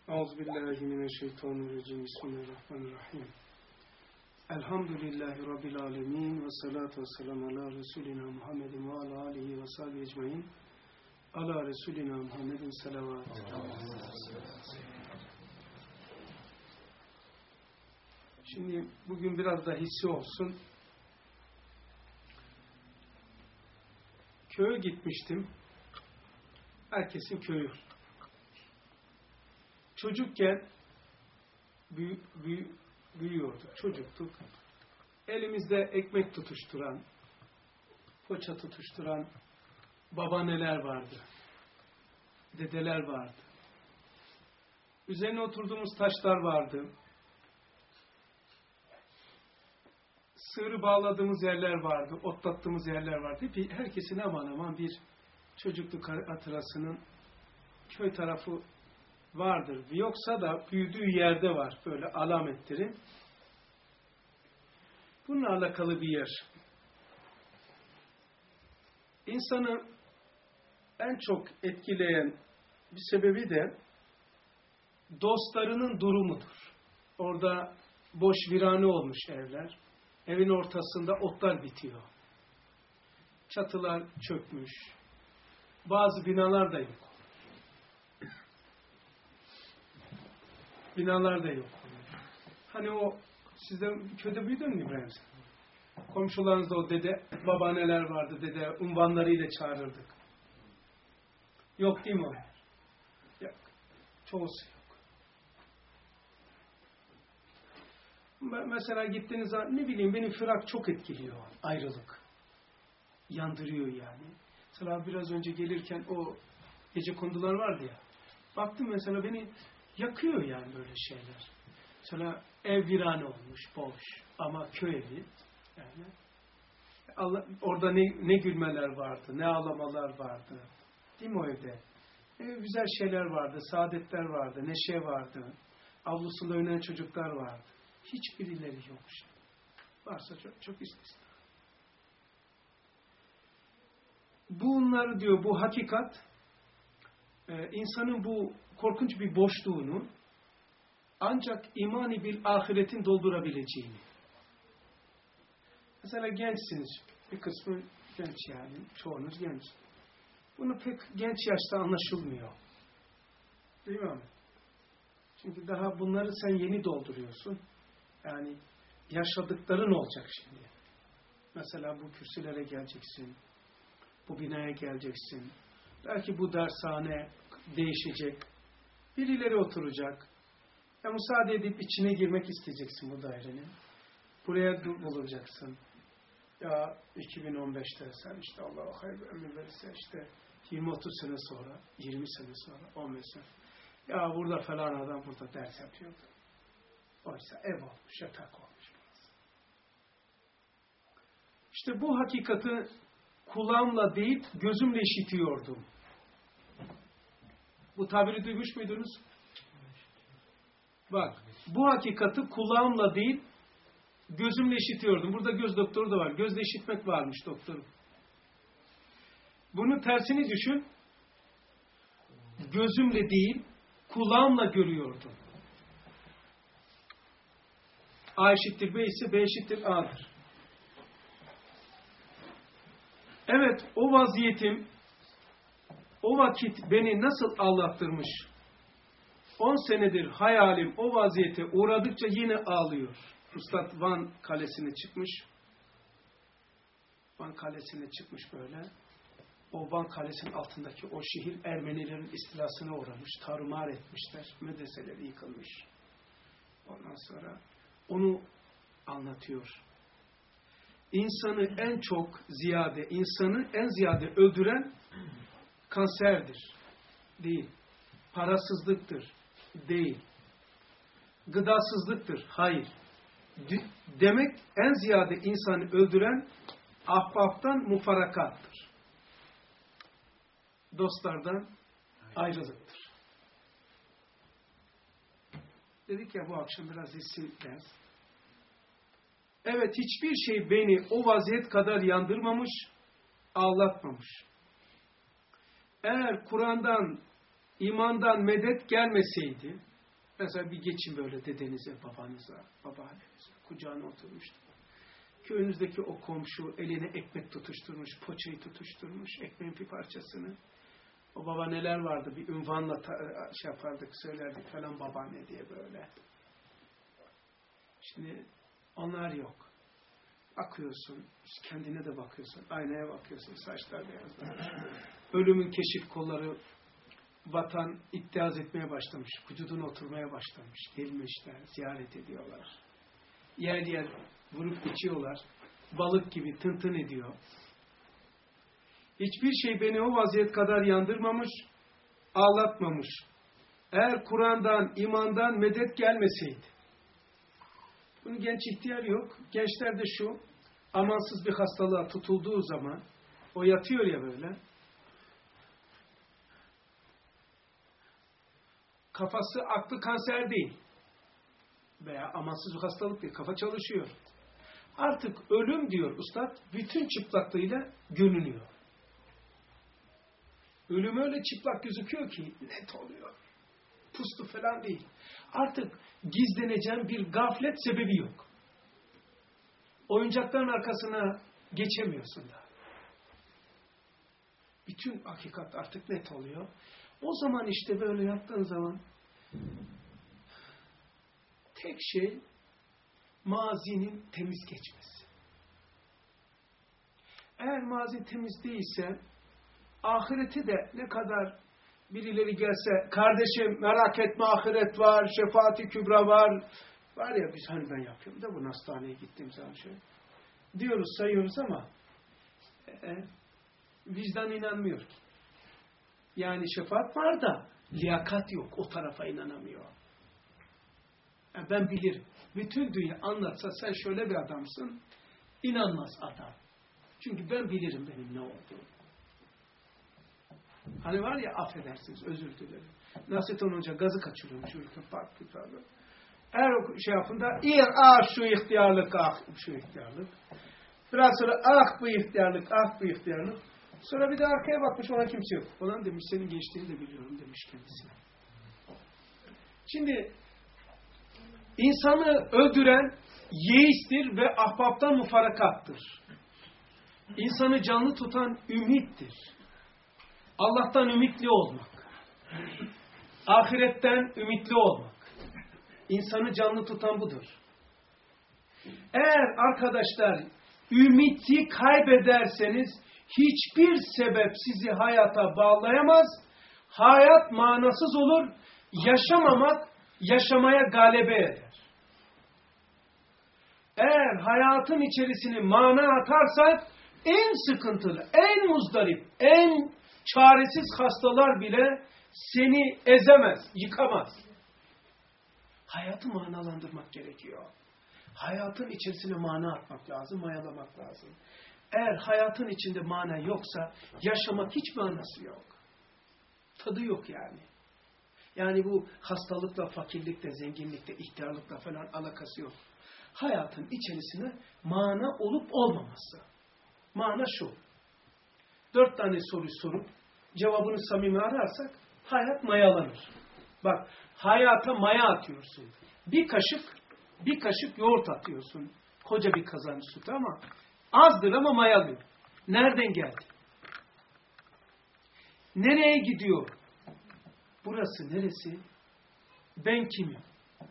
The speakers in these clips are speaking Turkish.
Euzubillahimineşşeytanirracim. Bismillahirrahmanirrahim. Elhamdülillahi Rabbil alemin. Ve salatu ve selamu ala Resulina Muhammedin ve ala alihi ve sahbihi ecmain. Ala Resulina Muhammedin salavat. Şimdi bugün biraz da hissi olsun. Köye gitmiştim. Herkesin köyü. Çocukken büyüyorduk, çocuktuk. Elimizde ekmek tutuşturan, poğaça tutuşturan babaanneler vardı, dedeler vardı. Üzerine oturduğumuz taşlar vardı. Sığırı bağladığımız yerler vardı, otlattığımız yerler vardı. Herkesin aman aman bir çocukluk hatırasının köy tarafı vardır. Yoksa da büyüdüğü yerde var. Böyle alametleri. Bununla alakalı bir yer. İnsanı en çok etkileyen bir sebebi de dostlarının durumudur. Orada boş virane olmuş evler. Evin ortasında otlar bitiyor. Çatılar çökmüş. Bazı binalar da yok. Binalar da yok. Hani o sizden köyde büyüdün mü İbrahim sen? Komşularınızda o dede, babaanneler vardı, dede unvanlarıyla çağırırdık. Yok değil mi o? Yok. Çoğusu yok. Mesela gittiğiniz zaman ne bileyim beni firak çok etkiliyor. Ayrılık. Yandırıyor yani. Mesela biraz önce gelirken o gecekondular vardı ya. Baktım mesela beni yakıyor yani böyle şeyler. Mesela ev virane olmuş, boş ama köy evi. Yani orada ne gülmeler vardı, ne ağlamalar vardı. Değil mi o evde? Güzel şeyler vardı, saadetler vardı, neşe vardı. Avlusunda oynayan çocuklar vardı. Hiçbirileri yok. Varsa çok istisna. Bunlar diyor, bu hakikat insanın bu korkunç bir boşluğunu ancak imani bil ahiretin doldurabileceğini. Mesela gençsiniz. Bir kısmı genç yani. Çoğunuz genç. Bunu pek genç yaşta anlaşılmıyor. Değil mi? Çünkü daha bunları sen yeni dolduruyorsun. Yani yaşadıkların olacak şimdi. Mesela bu kürsülere geleceksin. Bu binaya geleceksin. Belki bu dershane değişecek. Birileri oturacak. Ya müsaade edip içine girmek isteyeceksin bu dairenin. Buraya bulacaksın. Ya 2015'te sen işte Allah'a hayır ömür verirse işte 20-30 sene sonra, 20 sene sonra, 15 sene. Ya burada falan adam burada ders yapıyordu. Oysa ev olmuş, yatak olmuş. İşte bu hakikati kulağımla değil, gözümle işitiyordum. Bu tabiri duymuş muydunuz? Bak, bu hakikati kulağımla değil, gözümle işitiyordum. Burada göz doktoru da var. Gözle işitmek varmış doktorum. Bunun tersini düşün. Gözümle değil, kulağımla görüyordum. A eşittir B ise B eşittir A'dır. Evet, o vaziyetim, o vakit beni nasıl ağlattırmış? 10 senedir hayalim o vaziyete uğradıkça yine ağlıyor. Üstad Van Kalesi'ne çıkmış. Van Kalesi'ne çıkmış böyle. O Van Kalesi'nin altındaki o şehir Ermenilerin istilasına uğramış. Tarumar etmişler. Medreseleri yıkılmış. Ondan sonra onu anlatıyor. İnsanı en ziyade öldüren kanserdir. Değil. Parasızlıktır. Değil. Gıdasızlıktır. Hayır. Demek en ziyade insanı öldüren ahbaptan mufarakattır. Dostlardan ayrılıktır. Dedik ya bu akşam biraz hissi. Evet, hiçbir şey beni o vaziyet kadar yandırmamış, ağlatmamış. Eğer Kur'an'dan, imandan medet gelmeseydi, Mesela bir geçin böyle dedenize, babanıza, babaannenize, kucağına oturmuştu. Köyünüzdeki o komşu eline ekmek tutuşturmuş, poçayı tutuşturmuş, ekmeğin bir parçasını. O baba neler vardı, bir ünvanla şey yapardık, söylerdik falan babaanne diye böyle. Şimdi onlar yok. Bakıyorsun, kendine de bakıyorsun, aynaya bakıyorsun, saçlar beyazlamış. Ölümün keşif kolları vatan iddiaz etmeye başlamış, vücuduna oturmaya başlamış, gelmişler, ziyaret ediyorlar. Yer yer vurup geçiyorlar, balık gibi tın tın ediyor. Hiçbir şey beni o vaziyet kadar yandırmamış, ağlatmamış. Eğer Kur'an'dan, imandan medet gelmeseydi. Bunun genç ihtiyar yok. Gençlerde şu, amansız bir hastalığa tutulduğu zaman, o yatıyor ya böyle, kafası, aklı kanser değil. Veya amansız bir hastalık değil, kafa çalışıyor. Artık ölüm diyor ustad, bütün çıplaklığıyla görünüyor. Ölüm öyle çıplak gözüküyor ki net oluyor. Puslu falan değil. Artık gizleneceğin bir gaflet sebebi yok. Oyuncakların arkasına geçemiyorsun da. Bütün hakikat artık net oluyor. O zaman işte böyle yaptığın zaman tek şey mazinin temiz geçmesi. Eğer mazi temiz değilse ahireti de ne kadar birileri gelse, kardeşim merak etme ahiret var, şefaat-i kübra var. Var ya biz hani ben yapıyorum da bu hastaneye gittiğim zaman şöyle. Diyoruz, sayıyoruz ama vicdan inanmıyor ki. Yani şefaat var da liyakat yok. O tarafa inanamıyor. Yani ben bilirim. Bütün dünya anlatsa sen şöyle bir adamsın, inanmaz adam. Çünkü ben bilirim benim ne olduğunu. Hani var ya affedersiniz, özür dilerim. Nasrettin Hoca gazı kaçırıyormuş. Eğer o şey yapında şu ihtiyarlık, şu ihtiyarlık. Biraz sonra bu ihtiyarlık, bu ihtiyarlık. Sonra bir de arkaya bakmış, ona kimse yok. Olan demiş, senin gençliğini de biliyorum demiş kendisine. Şimdi insanı öldüren yeistir ve ahbaptan mufarakattır. İnsanı canlı tutan ümittir. Allah'tan ümitli olmak. Ahiretten ümitli olmak. İnsanı canlı tutan budur. Eğer arkadaşlar ümiti kaybederseniz hiçbir sebep sizi hayata bağlayamaz. Hayat manasız olur. Yaşamamak yaşamaya galebe eder. Eğer hayatın içerisine mana atarsak en sıkıntılı, en muzdarip, en çaresiz hastalar bile seni ezemez, yıkamaz. Hayatı manalandırmak gerekiyor. Hayatın içerisine mana atmak lazım, mayalamak lazım. Eğer hayatın içinde mana yoksa yaşamak hiç manası yok. Tadı yok yani. Yani bu hastalıkla, fakirlikle, zenginlikle, ihtiyarlıkla falan alakası yok. Hayatın içerisine mana olup olmaması. Mana şu. 4 tane soru sorup cevabını samimi ararsak hayat mayalanır. Bak, hayata maya atıyorsun. Bir kaşık yoğurt atıyorsun. Koca bir kazan sütü ama azdır ama mayalıyor. Nereden geldi? Nereye gidiyor? Burası neresi? Ben kimim?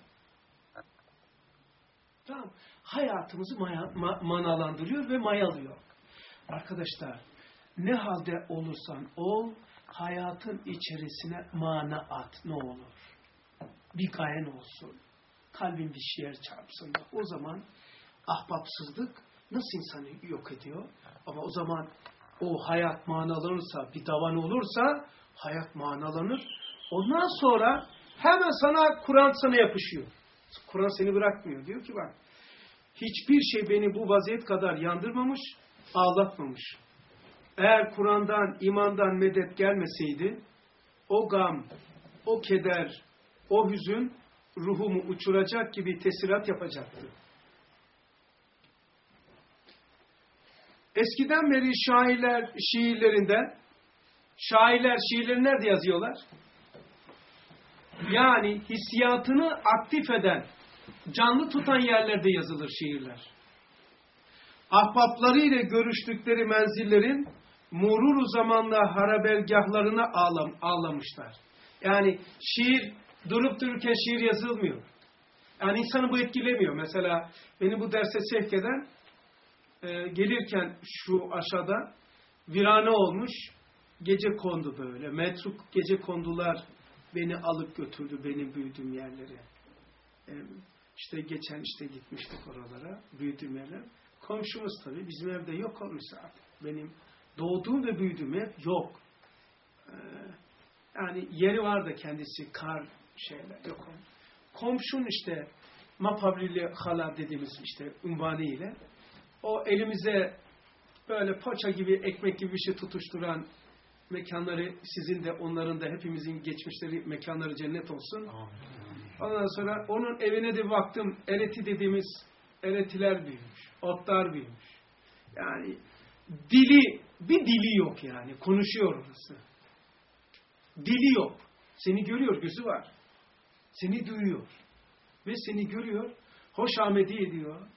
Tamam. Hayatımızı manalandırıyor ve mayalıyor. Arkadaşlar, ne halde olursan ol, hayatın içerisine mana at, ne olur. Bir gayen olsun. Kalbin bir şiir çarpsın. O zaman ahbapsızlık nasıl insanı yok ediyor? Ama o zaman o hayat manalanırsa, bir davan olursa hayat manalanır. Ondan sonra hemen sana Kur'an sana yapışıyor. Kur'an seni bırakmıyor. Diyor ki bak, hiçbir şey beni bu vaziyet kadar yandırmamış, ağlatmamış. Eğer Kur'an'dan, imandan medet gelmeseydi, o gam, o keder, o hüzün ruhumu uçuracak gibi tesirat yapacaktı. Eskiden beri şiirleri nerede yazıyorlar? Yani hissiyatını aktif eden, canlı tutan yerlerde yazılır şiirler. Ahbapları ile görüştükleri menzillerin mururu zamanla harabelgahlarına ağlamışlar. Yani şiir, durup dururken şiir yazılmıyor. Yani insanı bu etkilemiyor. Mesela beni bu derse sevk eden, gelirken şu aşağıda virane olmuş, gece kondu böyle. Metruk gece kondular beni alıp götürdü benim büyüdüğüm yerlere. İşte geçen gitmiştik oralara, büyüdüğüm yerler. Komşumuz tabii, bizim evde yok olmuş zaten. Benim doğduğum ve büyüdüğüm ev yok. Yani yeri var da kendisi, kar şeyler yok olmuş. Komşun işte, mapavrili hala dediğimiz işte unvanıyla, o elimize böyle poğaça gibi, ekmek gibi bir şey tutuşturan mekanları, sizin de onların da hepimizin geçmişleri, mekanları cennet olsun. Ondan sonra onun evine de baktım, ereti dediğimiz eretiler büyümüş, otlar büyümüş. Yani bir dili yok yani, konuşuyor orası. Dili yok. Seni görüyor, gözü var. Seni duyuyor. Ve seni görüyor, hoş amedi ediyor.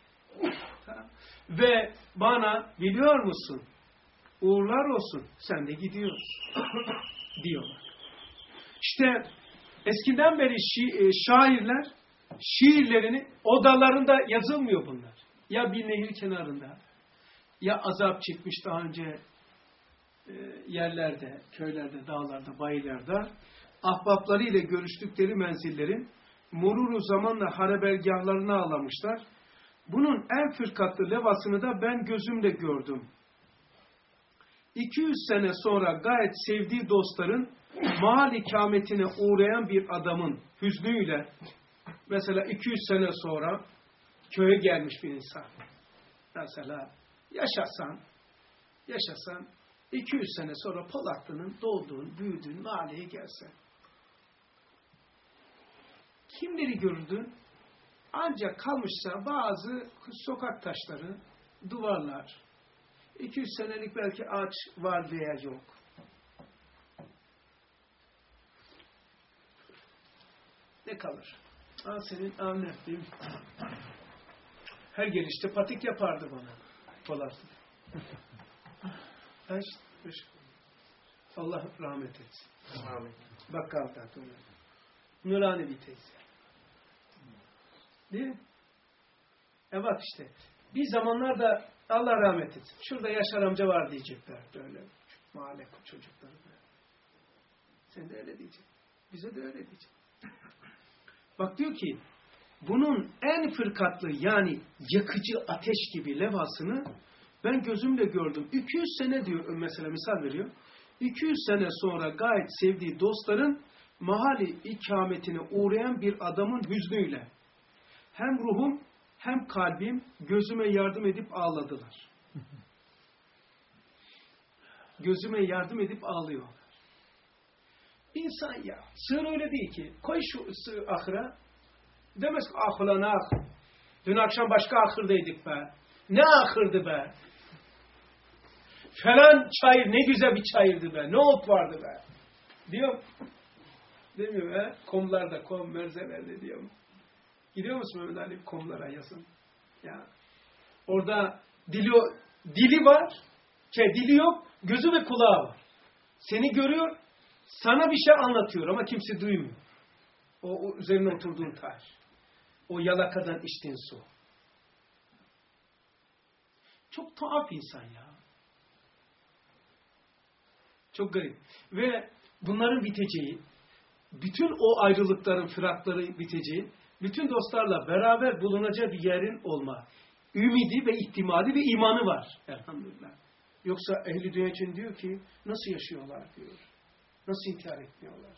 Ve bana, biliyor musun, uğurlar olsun, sen de gidiyorsun diyorlar. İşte eskiden beri şairler şiirlerini odalarında yazılmıyor bunlar. Ya bir nehir kenarında, ya azap çekmiş daha önce yerlerde, köylerde, dağlarda, bayırlarda ahbaplarıyla görüştükleri menzillerin mururu zamanla harebelgahlarına ağlamışlar. Bunun en fırkatlı levasını da ben gözümle gördüm. 200 sene sonra gayet sevdiği dostların mahal ikametine uğrayan bir adamın hüznüyle, mesela 200 sene sonra köye gelmiş bir insan. Mesela yaşasan 200 sene sonra Polatlı'nın doğduğun, büyüdüğün mahalleye gelsen. Kimleri görürdün? Ancak kalmışsa bazı sokak taşları, duvarlar. 200 senelik belki ağaç var veya yok. Ne kalır? Senin anne değil mi? Her gelişte patik yapardı bana. Polatlı. Allah rahmet etsin. Amin. Bakkalda. Nurani bir teyze. Değil mi? Evet işte. Bir zamanlarda Allah rahmet etsin. Şurada Yaşar amca var diyecekler. Böyle mahalle çocukları. Sen de öyle diyeceksin. Bize de öyle diyeceksin. Bak diyor ki bunun en fırkatlı yani yakıcı ateş gibi levhasını ben gözümle gördüm. 200 sene diyor mesela, misal veriyor. 200 sene sonra gayet sevdiği dostların mahali ikametine uğrayan bir adamın hüznüyle hem ruhum hem kalbim gözüme yardım edip ağladılar. Gözüme yardım edip ağlıyorlar. İnsan ya, sığır öyle değil ki. Koy şu sığır ahıra, demez ki ah ulan ah. Dün akşam başka ahırdaydık be. Ne ahırdı be. Falan çayır, ne güzel bir çayırdı be. Ne ot vardı be. Diyor. Demiyor he. Komlarda, kom, merzelerde diyor. Gidiyor musun Mehmet Ali komlara yazın? Ya. Orada dili var. Dili yok. Gözü ve kulağı var. Seni görüyor. Sana bir şey anlatıyor ama kimse duymuyor. O üzerine oturduğun taş. O yalakadan içtiğin su. Çok tuhaf insan ya. Çok garip. Ve bunların biteceği, bütün o ayrılıkların, firakların biteceği, bütün dostlarla beraber bulunacağı bir yerin olma ümidi ve ihtimali ve imanı var. Elhamdülillah. Yoksa ehli dünya için diyor ki nasıl yaşıyorlar diyor. Nasıl inkar etmiyorlar?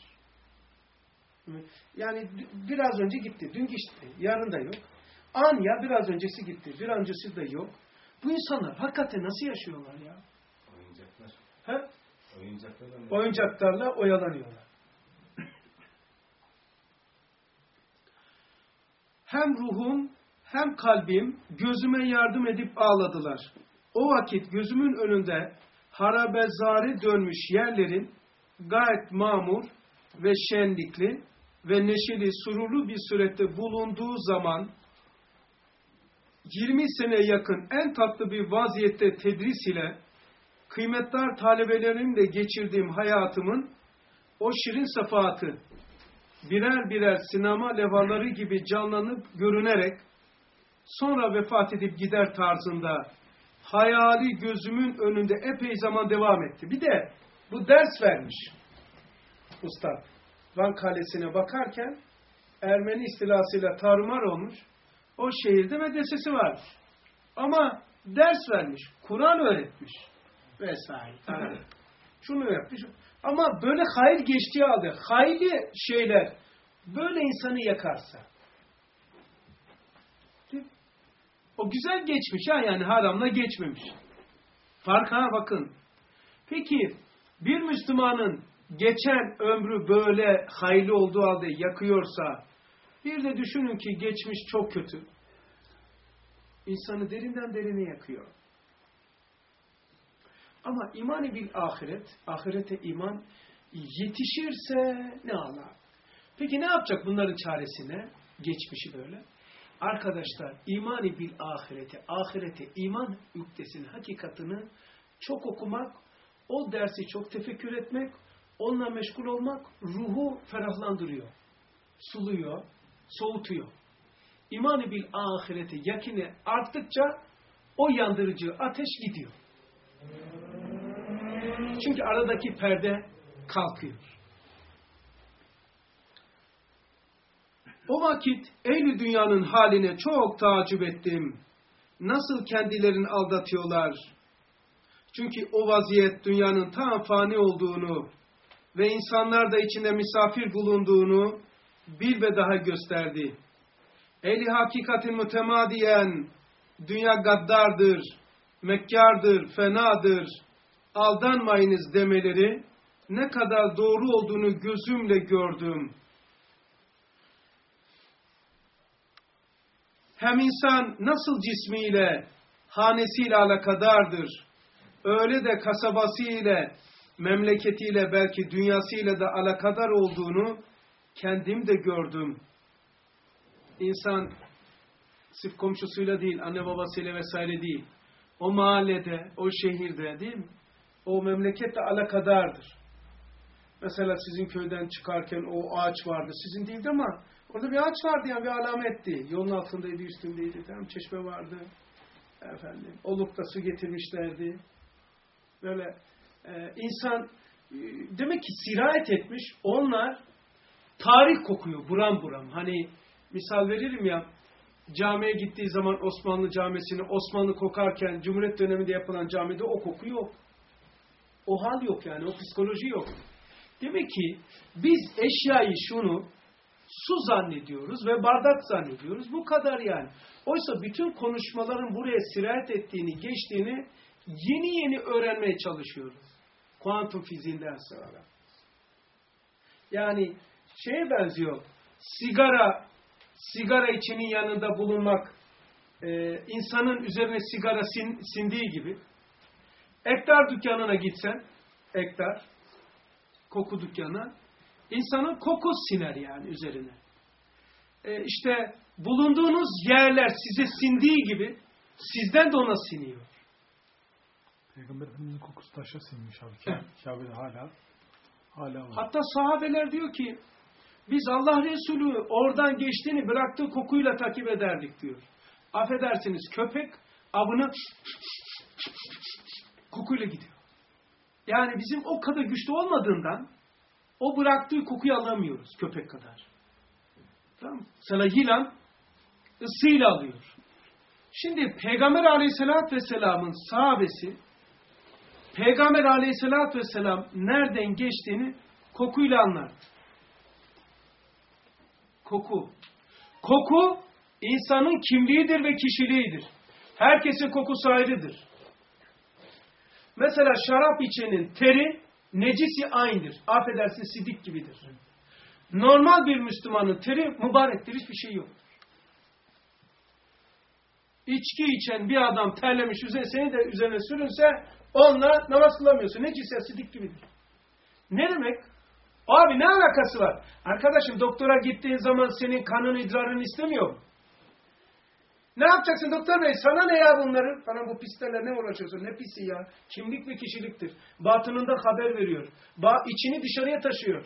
Yani biraz önce gitti, dün geçti, yarın da yok. Ya biraz öncesi gitti, bir öncesi de yok. Bu insanlar hakikaten nasıl yaşıyorlar ya? Oyuncaklar. He? Oyuncaklarla oyalanıyorlar. Hem ruhum hem kalbim gözüme yardım edip ağladılar. O vakit gözümün önünde harabezare dönmüş yerlerin gayet mamur ve şenlikli, ve neşeli, sururlu bir surette bulunduğu zaman 20 sene yakın en tatlı bir vaziyette tedris ile kıymetli talebelerimle geçirdiğim hayatımın o şirin sefaatı birer birer sinema levhaları gibi canlanıp görünerek sonra vefat edip gider tarzında hayali gözümün önünde epey zaman devam etti. Bir de bu ders vermiş Ustad. Van Kalesi'ne bakarken Ermeni istilasıyla tarumar olmuş. O şehirde medresesi var. Ama ders vermiş. Kur'an öğretmiş. Vesaire. Şunu yapmış. Ama böyle hayır geçtiği halde hayırlı şeyler böyle insanı yakarsa o güzel geçmiş ha, yani haramla geçmemiş. Farkına bakın. Peki bir Müslümanın geçen ömrü böyle hayırlı olduğu halde yakıyorsa bir de düşünün ki geçmiş çok kötü. İnsanı derinden derine yakıyor. Ama iman-ı bil ahiret, ahirete iman yetişirse ne ala. Peki ne yapacak bunların çaresine? Geçmişi böyle. Arkadaşlar iman-ı bil ahirete iman yüktesini, hakikatini çok okumak, o dersi çok tefekkür etmek, onunla meşgul olmak ruhu ferahlandırıyor, suluyor, soğutuyor. İman-ı bil ahirete yakini arttıkça o yandırıcı ateş gidiyor. Çünkü aradaki perde kalkıyor. O vakit ehli dünyanın haline çok taaccüp ettim. Nasıl kendilerini aldatıyorlar. Çünkü o vaziyet dünyanın tam fani olduğunu ve insanlar da içinde misafir bulunduğunu bir ve daha gösterdi. Ehli hakikatin mütemadiyen dünya gaddardır, mekkardır, fenadır, aldanmayınız demeleri ne kadar doğru olduğunu gözümle gördüm. Hem insan nasıl cismiyle, hanesiyle alakadardır, öyle de kasabasıyla, memleketiyle, belki dünyasıyla da alakadar olduğunu kendim de gördüm. İnsan sırf komşusuyla değil, anne babasıyla vesaire değil, o mahallede, o şehirde değil mi? O memleketle alakadardır. Mesela sizin köyden çıkarken o ağaç vardı, sizin değildi ama orada bir ağaç vardı, yani bir alametti. Yolun altındaydı, üstündeydi. Tamam, çeşme vardı. Efendim, olukta su getirmişlerdi. Böyle insan demek ki sirayet etmiş. Onlar tarih kokuyor, buram buram. Hani misal veririm ya, camiye gittiği zaman Osmanlı camisini, Osmanlı kokarken Cumhuriyet döneminde yapılan camide o koku yok. O hal yok yani, o psikoloji yok. Demek ki biz eşyayı şunu su zannediyoruz ve bardak zannediyoruz. Bu kadar yani. Oysa bütün konuşmaların buraya sirayet ettiğini, geçtiğini yeni yeni öğrenmeye çalışıyoruz. Kuantum fiziğinden sonra. Yani şeye benziyor. Sigara içinin yanında bulunmak, insanın üzerine sigara sindiği gibi. Ektar dükkanına gitsen, koku dükkanına, insanın kokusu siner yani üzerine. İşte bulunduğunuz yerler size sindiği gibi sizden de ona siniyor. Peygamber Efendimiz'in kokusu taşa sinmiş abi. Kabe'de hala var. Hatta sahabeler diyor ki biz Allah Resulü oradan geçtiğini bıraktığı kokuyla takip ederdik diyor. Affedersiniz, köpek avını kokuyla gidiyor. Yani bizim o kadar güçlü olmadığından o bıraktığı kokuyu alamıyoruz köpek kadar. Tamam mı? Mesela yılan ısıyla alıyor. Şimdi Peygamber Aleyhisselatü Vesselam'ın sahabesi Peygamber Aleyhisselatü Vesselam nereden geçtiğini kokuyla anlardı. Koku insanın kimliğidir ve kişiliğidir. Herkesin kokusu ayrıdır. Mesela şarap içenin teri necisi aynıdır. Affedersin, sidik gibidir. Normal bir Müslümanın teri mübarektir. Hiçbir şey yoktur. İçki içen bir adam terlemiş, seni de üzerine sürünse onunla namaz kılamıyorsun. Necisi sidik gibidir. Ne demek? Abi ne alakası var? Arkadaşım doktora gittiğin zaman senin kanın idrarını istemiyor mu? Ne yapacaksın doktor bey? Sana ne ya bunları? Bana bu pislerle ne uğraşıyorsun? Ne pisi ya? Kimlik ve kişiliktir. Batınında haber veriyor. İçini dışarıya taşıyor.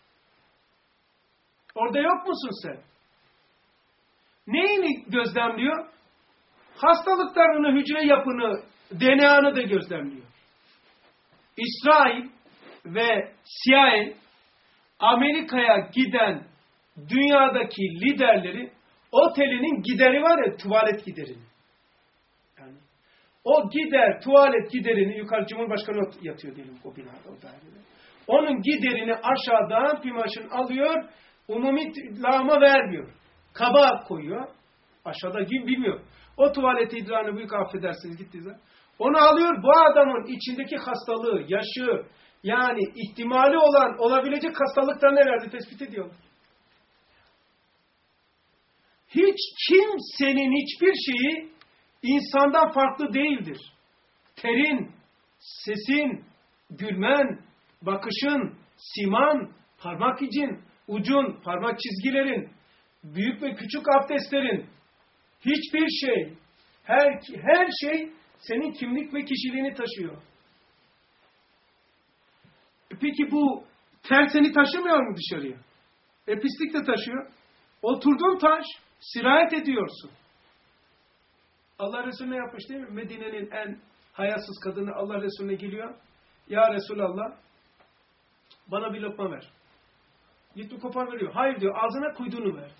Orada yok musun sen? Neyini gözlemliyor? Hastalıklarını, hücre yapını, DNA'nı da gözlemliyor. İsrail ve CIA Amerika'ya giden dünyadaki liderleri otelinin gideri var ya, tuvalet giderini. Yani o gider, tuvalet giderini yukarı Cumhurbaşkanı yatıyor diyelim o binada, o dairede. Onun giderini aşağıdan pimaşın alıyor, umumi lağıma vermiyor. Kaba koyuyor. Aşağıda kim bilmiyor. O tuvalet idrarını büyük affedersiniz gittiği zaman. Onu alıyor, bu adamın içindeki hastalığı, yaşı, yani ihtimali olan, olabilecek hastalıklar nelerdi tespit ediyor. Hiç kimsenin hiçbir şeyi insandan farklı değildir. Terin, sesin, gülmen, bakışın, siman, parmak izin, ucun, parmak çizgilerin, büyük ve küçük abdestlerin, hiçbir şey, her şey senin kimlik ve kişiliğini taşıyor. Peki bu ter seni taşımıyor mu dışarıya? Pislik de taşıyor. Oturduğun taş, sirayet ediyorsun. Allah Resulüne yapmış değil mi? Medine'nin en hayasız kadını Allah Resulüne geliyor. Ya Resulallah, bana bir lokma ver. Gitti kopar veriyor. Hayır diyor, ağzına koyduğunu ver.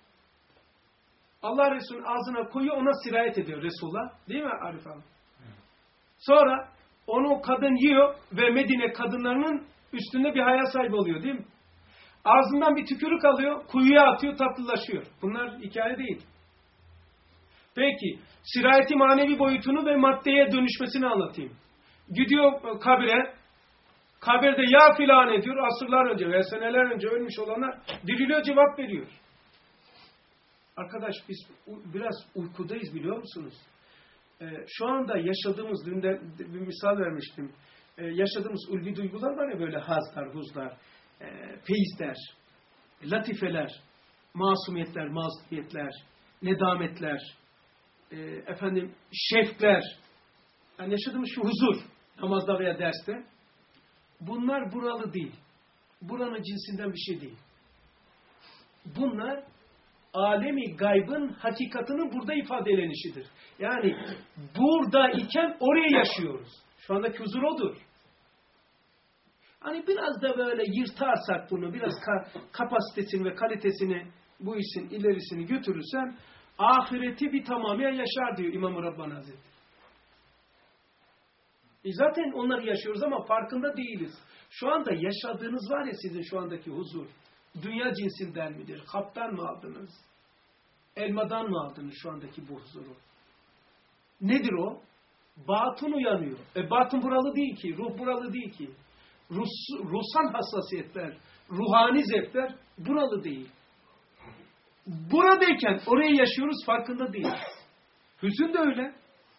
Allah Resulü'nün ağzına koyuyor, ona sirayet ediyor Resulullah. Değil mi Arif abi? Sonra onu kadın yiyor ve Medine kadınlarının üstünde bir haya sahibi oluyor değil mi? Ağzından bir tükürük alıyor, kuyuya atıyor, tatlılaşıyor. Bunlar hikaye değil. Peki, sirayeti manevi boyutunu ve maddeye dönüşmesini anlatayım. Gidiyor kabire, kabirde ya filan ediyor, asırlar önce veya seneler önce ölmüş olanlar diriliyor, cevap veriyor. Arkadaş biz biraz uykudayız biliyor musunuz? Şu anda yaşadığımız, dün de bir misal vermiştim, yaşadığımız ulvi duygular var ya böyle hazlar, huzlar, feyizler, latifeler, masumiyetler, mazlumiyetler, nedametler, şefkler, yani yaşadığımız şu huzur, namazda veya derste, bunlar buralı değil. Buranın cinsinden bir şey değil. Bunlar alemi gaybın hakikatinin burada ifadelenişidir. Yani burada iken oraya yaşıyoruz. Şu andaki huzur odur. Hani biraz da böyle yırtarsak bunu, biraz kapasitesini ve kalitesini, bu işin ilerisini götürürsen, ahireti bir tamamen yaşar diyor İmam-ı Rabbani Hazretleri. Zaten onları yaşıyoruz ama farkında değiliz. Şu anda yaşadığınız var ya sizin şu andaki huzur. Dünya cinsinden midir? Kaptan mı aldınız? Elmadan mı aldınız şu andaki bu huzuru? Nedir o? Batın uyanıyor. Batın buralı değil ki. Ruh buralı değil ki. Ruhsal hassasiyetler, ruhani zevkler buralı değil. Buradayken orayı yaşıyoruz, farkında değiliz. Hüzün de öyle.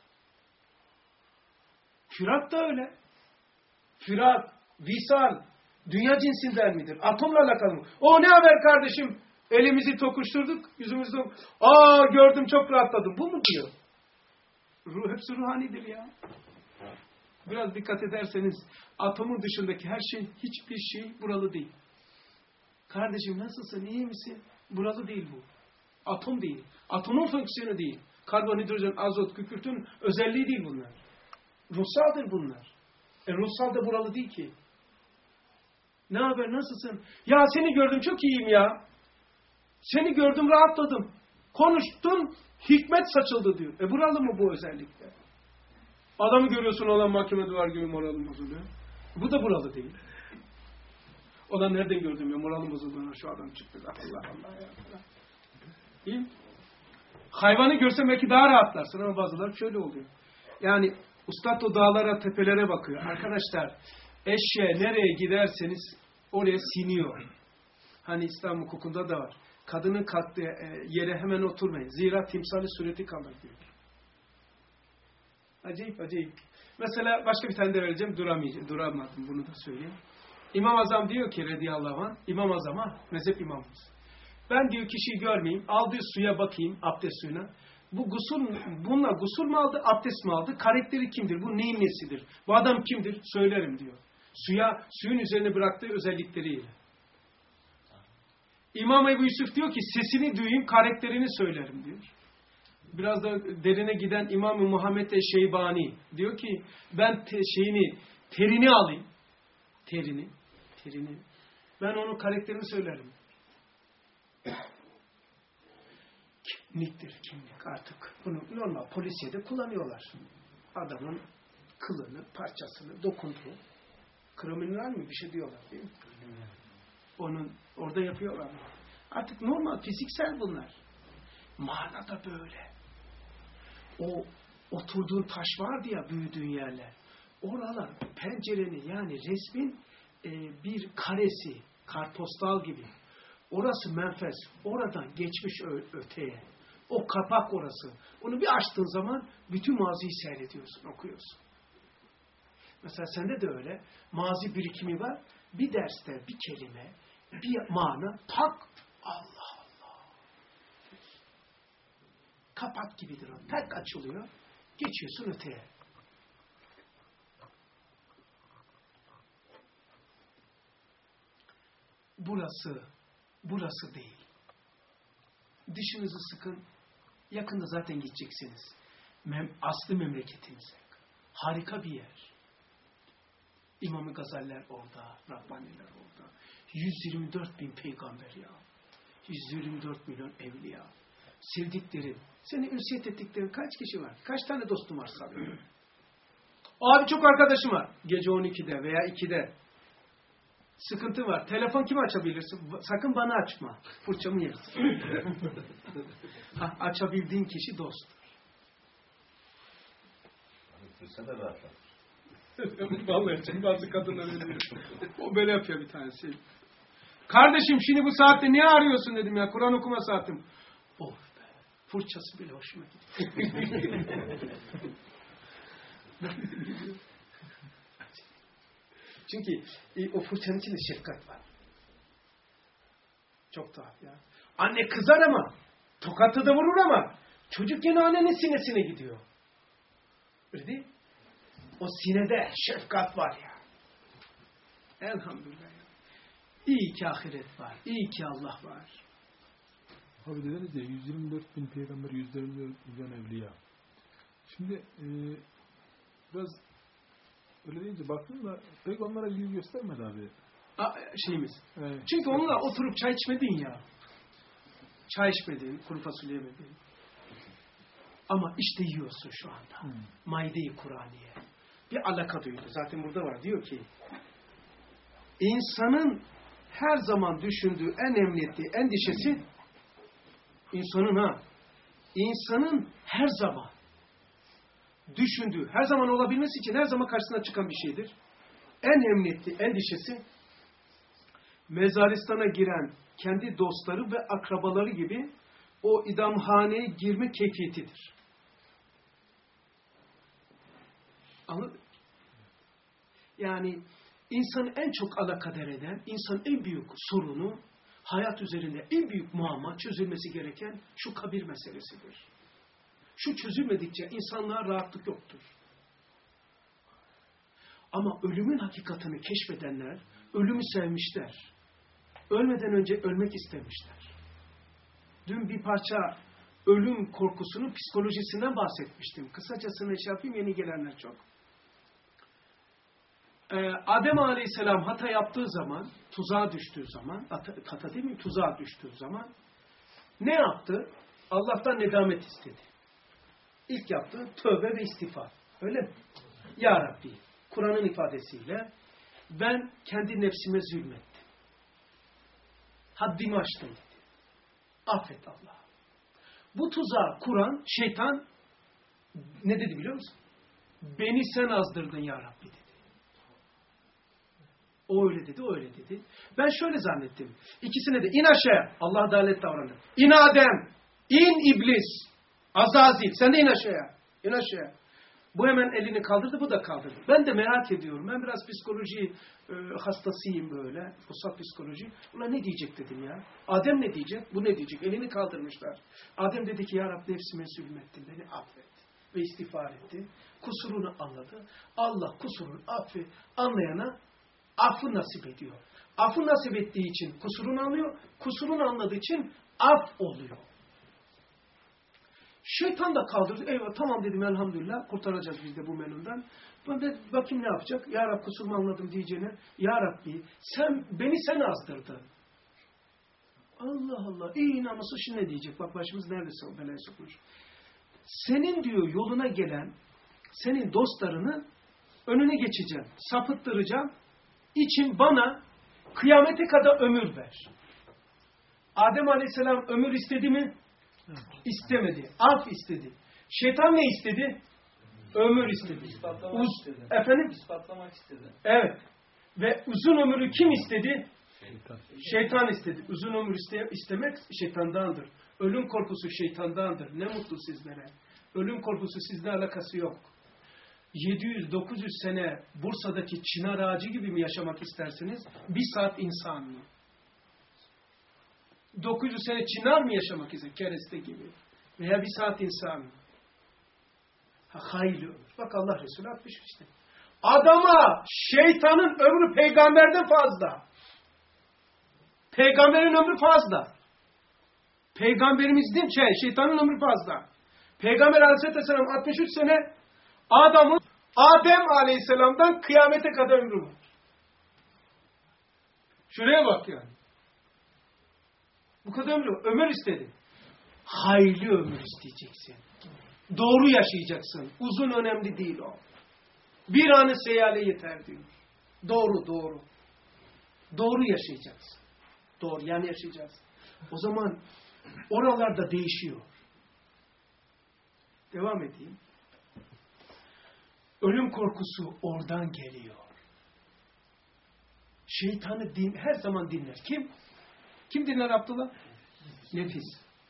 Firak da öyle. Firak, visal, dünya cinsinden midir? Atomla alakalı mı? O ne haber kardeşim? Elimizi tokuşturduk, yüzümüzü gördüm çok rahatladım. Bu mu diyor? Hepsi ruhanidir ya. Biraz dikkat ederseniz atomun dışındaki her şey, hiçbir şey buralı değil. Kardeşim nasılsın, iyi misin? Buralı değil bu. Atom değil. Atomun fonksiyonu değil. Karbon, hidrojen, azot, kükürtün özelliği değil bunlar. Ruhsaldır bunlar. Ruhsal da buralı değil ki. Ne haber, nasılsın? Ya seni gördüm çok iyiyim ya. Seni gördüm rahatladım. Konuştun, hikmet saçıldı diyor. Buralı mı bu özellikle? Adamı görüyorsun, olan mahkeme duvar gibi moralin bozuluyor. Bu da buralı değil. Olan nereden gördüm ya, moralin bozulduğuna şu adam çıktı. Allah Allah ya. Değil mi? Hayvanı görsen belki daha rahatlarsın ama bazıları şöyle oluyor. Yani ustad o dağlara, tepelere bakıyor. Arkadaşlar, eşeğe nereye giderseniz oraya siniyor. Hani İslam hukukunda da var. Kadının kalktığı yere hemen oturmayın. Zira timsali sureti kalır diyor. Acayip, acayip. Mesela başka bir tane de vereceğim. Duramadım. Bunu da söyleyeyim. İmam Azam diyor ki radıyallahu anh, İmam Azam'a, mezhep imamımız. Ben diyor kişiyi görmeyeyim, aldığı suya bakayım, abdest suyuna. Bununla gusül mü aldı, abdest mi aldı? Karakteri kimdir? Bu neyin nesidir? Bu adam kimdir? Söylerim diyor. Suyun üzerine bıraktığı özellikleriyle. İmam Ebu Yusuf diyor ki sesini duyayım, karakterini söylerim diyor. Biraz da derine giden İmam-ı Muhammed Şeybani diyor ki ben terini alayım. Terini. Ben onun karakterini söylerim. Kimlik artık. Bunu normal polisiyede kullanıyorlar. Adamın kılını, parçasını dokunduğu. Kriminal mi bir şey diyorlar değil mi? Onun orada yapıyorlar. Artık normal fiziksel bunlar. Manada böyle. O oturduğun taş vardı ya büyüdüğün yerler. Oralar pencerenin yani resmin bir karesi, kartpostal gibi. Orası menfez. Oradan geçmiş öteye. O kapak orası. Onu bir açtığın zaman bütün maziyi seyrediyorsun, okuyorsun. Mesela sende de öyle. Mazi birikimi var. Bir derste bir kelime, bir mana tak. Allah Allah. Kapak gibidir o. Tak açılıyor. Geçiyorsun öteye. Burası değil. Dişinizi sıkın. Yakında zaten gideceksiniz. Aslı memleketinize. Harika bir yer. İmam-ı Gazaller orada, Rabbaniler orada. 124 bin peygamber ya. 124 milyon evliya. Sevdiklerin, seni ünsiyet ettiklerin kaç kişi var? Kaç tane dostum var sanırım? Abi çok arkadaşım var. Gece 12'de veya 2'de. Sıkıntı var. Telefon kime açabilirsin? Sakın bana açma. Fırçamı yersin. Açabildiğin kişi dosttur. Fırça da rahatlar. Vallahi şimdi bazı kadınlar öyle. O böyle yapıyor bir tanesi. Kardeşim şimdi bu saatte niye arıyorsun dedim ya. Kur'an okuma saatim. Oh be. Fırçası bile hoşuma gitti. Çünkü o fırçanın içinde şefkat var. Çok tuhaf ya. Anne kızar ama, tokatı da vurur ama, çocuk yine annenin sinesine gidiyor. Öyle değil mi? O sinede şefkat var ya. Elhamdülillah ya. İyi ki ahiret var. İyi ki Allah var. Abi dediniz ya 124 bin peygamber, 124 milyon evliya. Şimdi biraz öyle deyince baktım da pek onlara ilgi göstermedi abi. Şeyimiz. Evet. Çünkü onunla oturup çay içmedin ya. Çay içmedin, kuru fasulye yemedin. Ama işte yiyorsun şu anda. Maide-i Kur'aniye. Bir alaka duydu. Zaten burada var. Diyor ki insanın her zaman düşündüğü en emniyetli endişesi insanın her zaman düşündüğü, her zaman olabilmesi için her zaman karşısına çıkan bir şeydir. En emniyetli endişesi mezaristana giren kendi dostları ve akrabaları gibi o idamhaneye girme keyfiyetidir. Anladın? Yani insanı en çok alakadar eden, insanın en büyük sorunu, hayat üzerinde en büyük muamma çözülmesi gereken şu kabir meselesidir. Şu çözülmedikçe insanlığa rahatlık yoktur. Ama ölümün hakikatini keşfedenler, ölümü sevmişler. Ölmeden önce ölmek istemişler. Dün bir parça ölüm korkusunun psikolojisinden bahsetmiştim. Kısacasını yapayım, yeni gelenler çok. Adem Aleyhisselam hata yaptığı zaman, tuzağa düştüğü zaman, hata değil mi? Tuzağa düştüğü zaman ne yaptı? Allah'tan nedamet istedi. İlk yaptığı tövbe ve istiğfar. Öyle mi? Ya Rabbi, Kur'an'ın ifadesiyle ben kendi nefsime zulmettim. Haddimi aştım dedi. Affet Allah. Bu tuzağı kuran şeytan ne dedi biliyor musun? Beni sen azdırdın ya Rabbi dedi. O öyle dedi, o öyle dedi. Ben şöyle zannettim. İkisine de in aşağıya. Allah adalet davranır. İn Adem, in iblis, Azazil. Sen de in aşağıya. İn aşağıya. Bu hemen elini kaldırdı, bu da kaldırdı. Ben de merak ediyorum. Ben biraz psikoloji hastasıyım böyle. Fırsat psikoloji. Ulan ne diyecek dedim ya. Adem ne diyecek? Bu ne diyecek? Elini kaldırmışlar. Adem dedi ki ya Rabbi nefsime zulmettim. Beni affet. Ve istiğfar etti. Kusurunu anladı. Allah kusurunu affi anlayana affı nasip ediyor. Affı nasip ettiği için kusurunu anlıyor. Kusurunu anladığı için af oluyor. Şeytan da kaldırdı. Eyvah tamam dedim elhamdülillah. Kurtaracağız biz de bu menünden. Ben de bakayım ne yapacak. Ya Rabbi kusurumu anladım diyeceğine. Ya Rabbi sen azdırdın. Allah Allah. İyi namusu şimdi ne diyecek? Bak başımız neredeyse o belaya sokmuş. Senin diyor yoluna gelen senin dostlarını önüne geçeceğim. Sapıttıracağım. İçin bana kıyamete kadar ömür ver. Adem Aleyhisselam ömür istedi mi? İstemedi. Af istedi. Şeytan ne istedi? Ömür istedi. İspatlamak istedi. Efendim? İspatlamak istedi. Evet. Ve uzun ömrü kim istedi? Şeytan. Şeytan istedi. Uzun ömür istemek şeytandandır. Ölüm korkusu şeytandandır. Ne mutlu sizlere. Ölüm korkusu sizle alakası yok. 700-900 sene Bursa'daki çınar ağacı gibi mi yaşamak istersiniz? Bir saat insan mı? 900 sene çınar mı yaşamak ister? Kereste gibi. Veya bir saat insan mı? Hayli ömür. Bak Allah Resulü atmış işte. Adama şeytanın ömrü peygamberden fazla. Peygamberin ömrü fazla. Peygamberimizin şeytanın ömrü fazla. Peygamber Aleyhisselam 63 sene Adem Aleyhisselam'dan kıyamete kadar ömrü var. Şuraya bak yani. Bu kadar ömür istedi. Hayli ömür isteyeceksin. Doğru yaşayacaksın. Uzun önemli değil o. Bir anı seyale yeter diyor. Doğru. Doğru yaşayacaksın. Doğru yani yaşayacağız. O zaman oralarda değişiyor. Devam edeyim. Ölüm korkusu oradan geliyor. Şeytanı her zaman dinler. Kim? Kim dinler Abdullah? Nefis.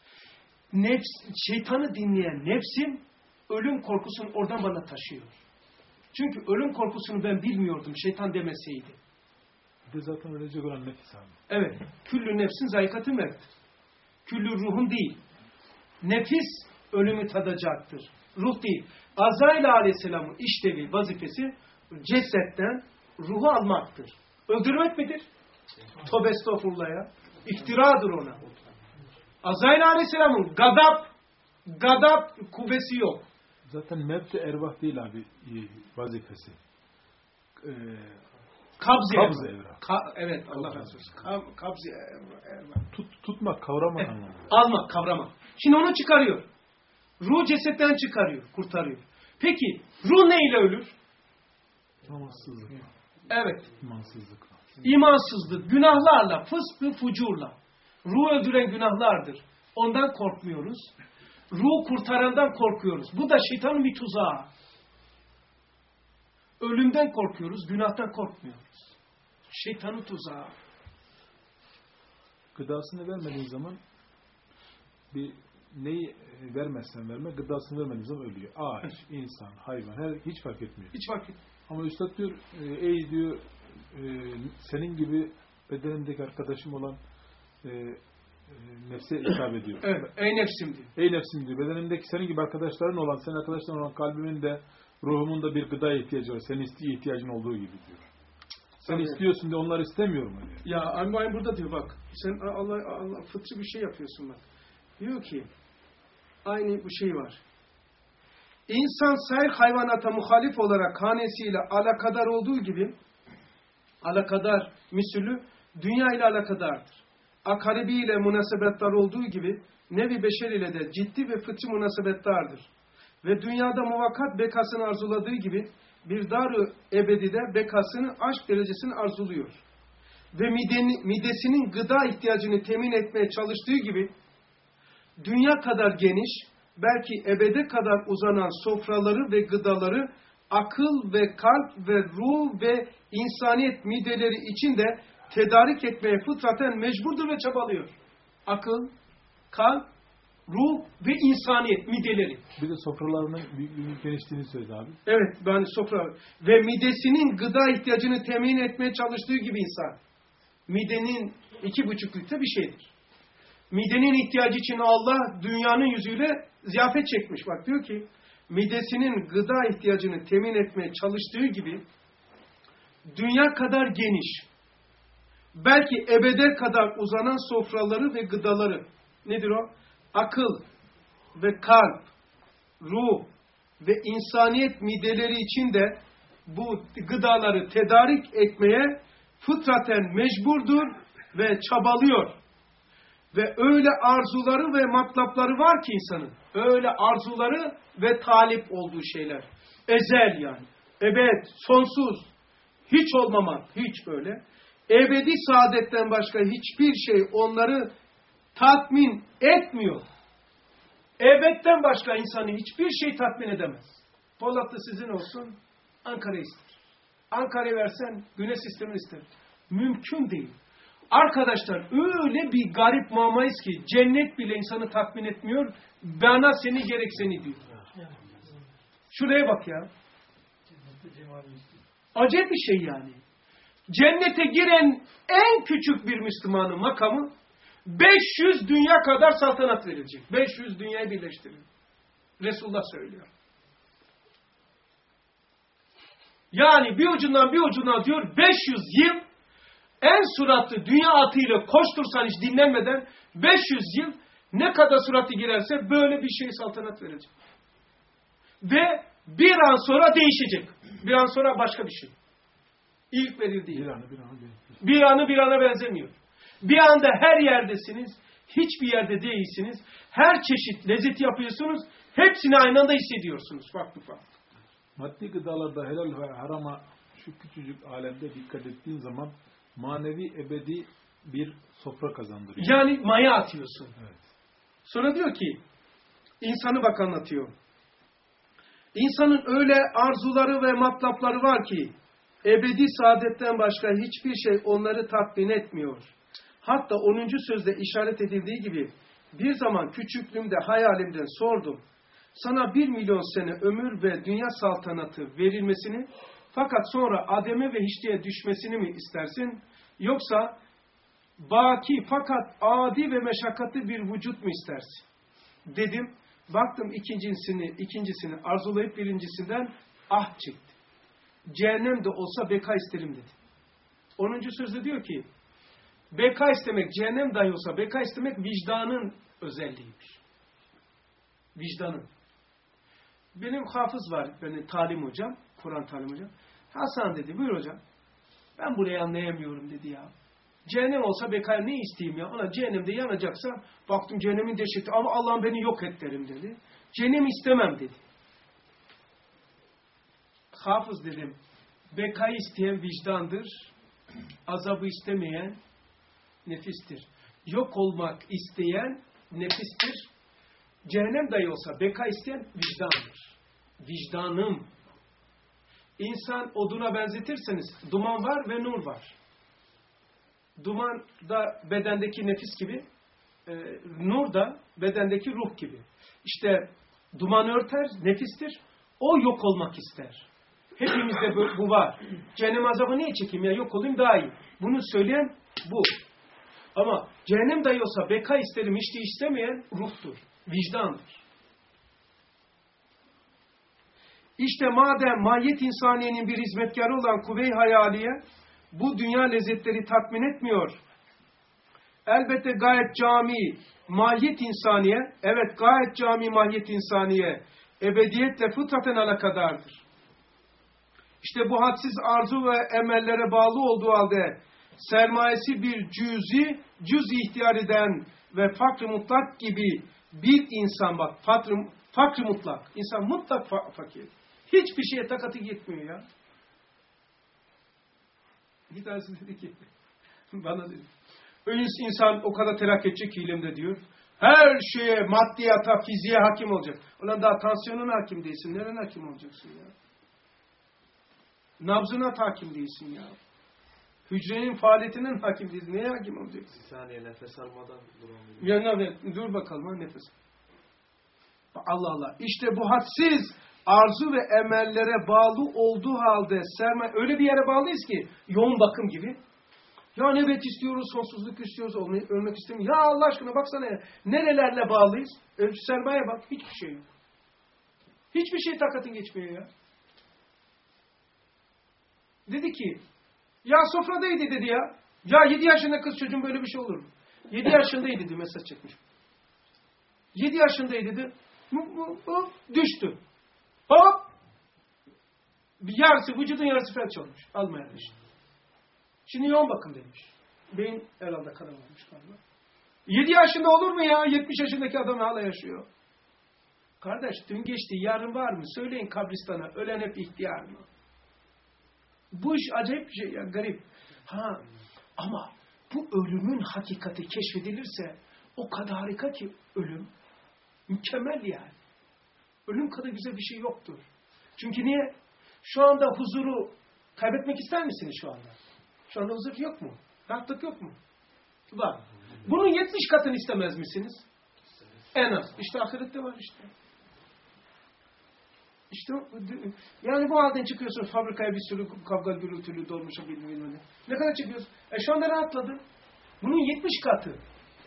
Şeytanı dinleyen nefsim ölüm korkusunu oradan bana taşıyor. Çünkü ölüm korkusunu ben bilmiyordum şeytan demeseydi. Bir de zaten ölecek olan nefis abi. Evet. Küllü nefsin zayikatı mevt. Küllü ruhun değil. Nefis ölümü tadacaktır. Ruh değil. Azrail Aleyhisselam'ın işlevi, vazifesi cesetten ruhu almaktır. Öldürmek midir? Tövbe estağfurullah ya. İftiradır ona. Azrail Aleyhisselam'ın gadap kuvvesi yok. Zaten mevt-i ervah değil abi vazifesi. Kabz-ı evrak. Evet Allah razı olsun. Kabz-ı evrak. Tutmak, kavramak anlamında. Almak, kavramak. Şimdi onu çıkarıyor. Ruh cesetten çıkarıyor, kurtarıyor. Peki ruh neyle ölür? Namazsızlık. Evet. İmansızlık. İmansızlık, günahlarla, fıskı, fucurla. Ruh öldüren günahlardır. Ondan korkmuyoruz. Ruh kurtarandan korkuyoruz. Bu da şeytanın bir tuzağı. Ölümden korkuyoruz, günahtan korkmuyoruz. Şeytanın tuzağı. Gıdasını vermediğin zaman neyi vermezsen verme, gıdasını vermediğin zaman ölüyor. Ağaç, insan, hayvan, hiç fark etmiyor. Hiç fark etmiyor. Ama Üstad diyor, ey diyor, senin gibi bedenimdeki arkadaşım olan nefse hitap ediyor. Evet, ey nefsim diyor. Ey nefsim diyor, bedenimdeki senin gibi arkadaşların olan, senin arkadaşların olan kalbimin de, ruhumun da bir gıdaya ihtiyacı var. Senin ihtiyacın olduğu gibi diyor. Sen istiyorsun diye onlar istemiyor mu diyor. Ya aynı burada diyor bak. Sen Allah fıtri bir şey yapıyorsun bak. Diyor ki aynı bu şey var. İnsan sair hayvanata muhalif olarak hanesiyle alakadar olduğu gibi alakadar misülü dünya ile alakadardır. Akaribi ile münasebettar olduğu gibi nevi beşer ile de ciddi ve fıtri münasebettardır. Ve dünyada muvakkat bekasını arzuladığı gibi bir dar-ı ebedide bekasını aşk derecesini arzuluyor. Ve midesinin gıda ihtiyacını temin etmeye çalıştığı gibi dünya kadar geniş, belki ebede kadar uzanan sofraları ve gıdaları akıl ve kalp ve ruh ve insaniyet mideleri içinde tedarik etmeye fıtraten mecburdur ve çabalıyor. Akıl, kalp ruh ve insaniyet, mideleri. Bir de sofralarının büyüklüğünün genişliğini söyledi abi. Evet, yani sofra. Ve midesinin gıda ihtiyacını temin etmeye çalıştığı gibi insan. Midenin 2,5 litre bir şeydir. Midenin ihtiyacı için Allah dünyanın yüzüyle ziyafet çekmiş. Bak diyor ki, midesinin gıda ihtiyacını temin etmeye çalıştığı gibi dünya kadar geniş, belki ebeder kadar uzanan sofraları ve gıdaları, nedir o? Akıl ve kalp, ruh ve insaniyet mideleri için de bu gıdaları tedarik etmeye fıtraten mecburdur ve çabalıyor. Ve öyle arzuları ve matlapları var ki insanın, öyle arzuları ve talip olduğu şeyler. Ezel yani, ebed, sonsuz, hiç olmamak, hiç böyle. Ebedi saadetten başka hiçbir şey onları tatmin etmiyor. Ebedden başka insanı hiçbir şey tatmin edemez. Polatlı sizin olsun, Ankara ister. Ankara'yı versen güneş sistemini ister. Mümkün değil. Arkadaşlar öyle bir garip muamayız ki cennet bile insanı tatmin etmiyor. Bana seni gerek seni diyor. Şuraya bak ya. Acayip bir şey yani. Cennete giren en küçük bir Müslümanın makamı 500 dünya kadar saltanat verilecek. 500 dünyayı birleştirir. Resulullah söylüyor. Yani bir ucundan bir ucuna diyor 500 yıl en suratlı dünya atıyla koştursan hiç dinlenmeden 500 yıl ne kadar suratı girerse böyle bir şey saltanat verecek. Ve bir an sonra değişecek. Bir an sonra başka bir şey. İlk verildiği. Bir anı bir ana benzemiyor. Bir anda her yerdesiniz. Hiçbir yerde değilsiniz. Her çeşit lezzeti yapıyorsunuz. Hepsini aynı anda hissediyorsunuz. Farklı farklı. Maddi gıdalarda helal ve harama şu küçücük alemde dikkat ettiğin zaman manevi ebedi bir sofra kazandırıyor. Yani maya atıyorsun. Evet. Sonra diyor ki, insanı bak anlatıyor. İnsanın öyle arzuları ve matlapları var ki, ebedi saadetten başka hiçbir şey onları tatmin etmiyor. Hatta 10. sözde işaret edildiği gibi, bir zaman küçüklüğümde hayalimden sordum. Sana 1 milyon sene ömür ve dünya saltanatı verilmesini, fakat sonra ademe ve hiçliğe düşmesini mi istersin? Yoksa baki fakat adi ve meşakkatli bir vücut mu istersin? Dedim, baktım ikincisini arzulayıp birincisinden ah çekti. Cehennem de olsa beka isterim dedi. 10. sözde diyor ki, beka istemek, cehennem dahi olsa beka istemek vicdanın özelliğiymiş. Vicdanın. Benim hafız var, benim talim hocam, Kur'an talim hocam. Hasan dedi, buyur hocam. Ben burayı anlayamıyorum dedi ya. Cehennem olsa bekar ne isteyeyim ya? Ona cehennemde yanacaksa, baktım cehennemin dehşeti ama Allah'ım beni yok et derim dedi. Cehennem istemem dedi. Hafız dedim, bekayı isteyen vicdandır, azabı istemeyen nefistir. Yok olmak isteyen nefistir. Cehennem dahi olsa beka isteyen vicdandır. Vicdanım. İnsan oduna benzetirseniz duman var ve nur var. Duman da bedendeki nefis gibi, nur da bedendeki ruh gibi. İşte duman örter, nefistir. O yok olmak ister. Hepimizde bu var. Cehennem azabı niye çekeyim ya? Yok olayım daha iyi. Bunu söyleyen bu. Ama cehennem dahi olsa beka isterim işte istemeyen ruhtur. Vicdandır. İşte madem mahiyet insaniyenin bir hizmetkarı olan kuvve-i hayaliye bu dünya lezzetleri tatmin etmiyor. Elbette gayet cami mahiyet insaniye, evet gayet cami mahiyet insaniye ebediyetle fıtraten alakadardır. İşte bu hadsiz arzu ve emellere bağlı olduğu halde sermayesi bir cüz ihtiyar eden ve fakr-ı mutlak gibi bir insan bak, fakr-ı mutlak, insan mutlak fakir. Hiçbir şeye takatı gitmiyor ya. Bir tanesi dedi ki, bana dedi, insan o kadar terakki edecek ki ilimde diyor, her şeye, maddiyata, fiziğe hakim olacak. Ulan daha tansiyonuna hakim değilsin, nereden hakim olacaksın ya? Nabzına hakim değilsin ya. Hücrenin faaliyetinin hakim değilsin, neye hakim olacaksın? Bir saniye nefes almadan duramıyorum. Ya dur bakalım ha nefes. Allah Allah. İşte bu hadsiz arzu ve emellere bağlı olduğu halde sermaye öyle bir yere bağlıyız ki yoğun bakım gibi. Ya evet istiyoruz, sonsuzluk istiyoruz, ölmek istemiyoruz. Ya Allah aşkına baksana ya, nerelerle bağlıyız? Sermaye bak, hiçbir şey yok. Hiçbir şey takatın geçmiyor ya. Dedi ki, ya sofradaydı dedi ya. Ya 7 yaşında kız çocuğun böyle bir şey olur mu? 7 yaşındaydı dedi, mesaj çekmiş. 7 yaşındaydı dedi. Düştü. Hop! Yarısı, vücudun yarısı felç olmuş. Almaya düştü. Şimdi yoğun bakım demiş. Beyin herhalde kanama olmuş galiba. 7 yaşında olur mu ya? 70 yaşındaki adam hala yaşıyor. Kardeş dün geçti, yarın var mı? Söyleyin kabristana, ölen hep ihtiyar mı? Bu iş acayip bir şey ya, garip. Ha, ama bu ölümün hakikati keşfedilirse o kadar harika ki ölüm. Mükemmel yani. Ölüm kadar güzel bir şey yoktur. Çünkü niye? Şu anda huzuru kaybetmek ister misiniz şu anda? Şu anda huzur yok mu? Rahatlık yok mu? Var. Bunun 70 katını istemez misiniz? En az. İşte ahirette var işte. İşte yani bu halden çıkıyorsun fabrikaya bir sürü kavga gürültülü dolmuşa bilmem ne kadar çıkıyorsun? Şu anda rahatladın. Bunun 70 katı.